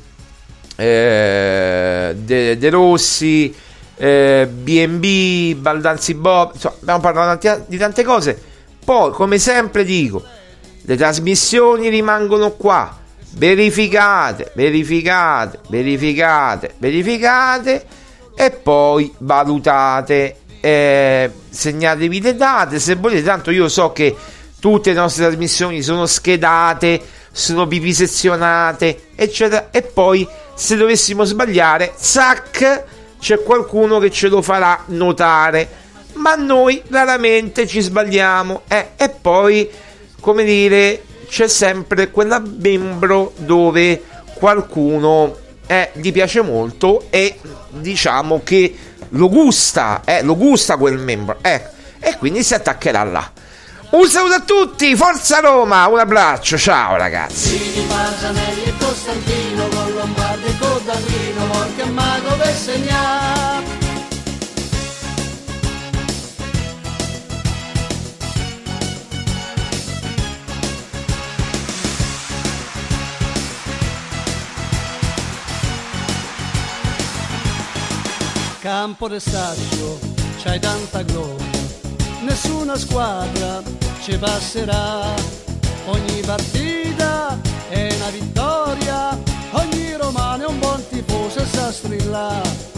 eh, De, De Rossi, eh, B and B, Baldanzi Bob, insomma, abbiamo parlato di tante cose. Poi, come sempre dico, le trasmissioni rimangono qua, verificate, verificate, verificate, verificate e poi valutate, eh, segnatevi le date se volete, tanto io so che tutte le nostre trasmissioni sono schedate, sono vivisezionate eccetera, e poi se dovessimo sbagliare, zac, c'è qualcuno che ce lo farà notare, ma noi raramente ci sbagliamo, eh, e poi, come dire, c'è sempre quella membro dove qualcuno eh, gli piace molto e diciamo che lo gusta, eh, lo gusta quel membro, eh, e quindi si attaccherà là. Un saluto a tutti, forza Roma, un abbraccio, ciao ragazzi. Pasanelli e Costantino con Lombardi e Codallino, Morca e Mago per segnare. Campo del stadio, c'hai tanta gloria, nessuna squadra ci passerà, ogni partita è una vittoria, ogni romano è un buon tifoso e sa strillare.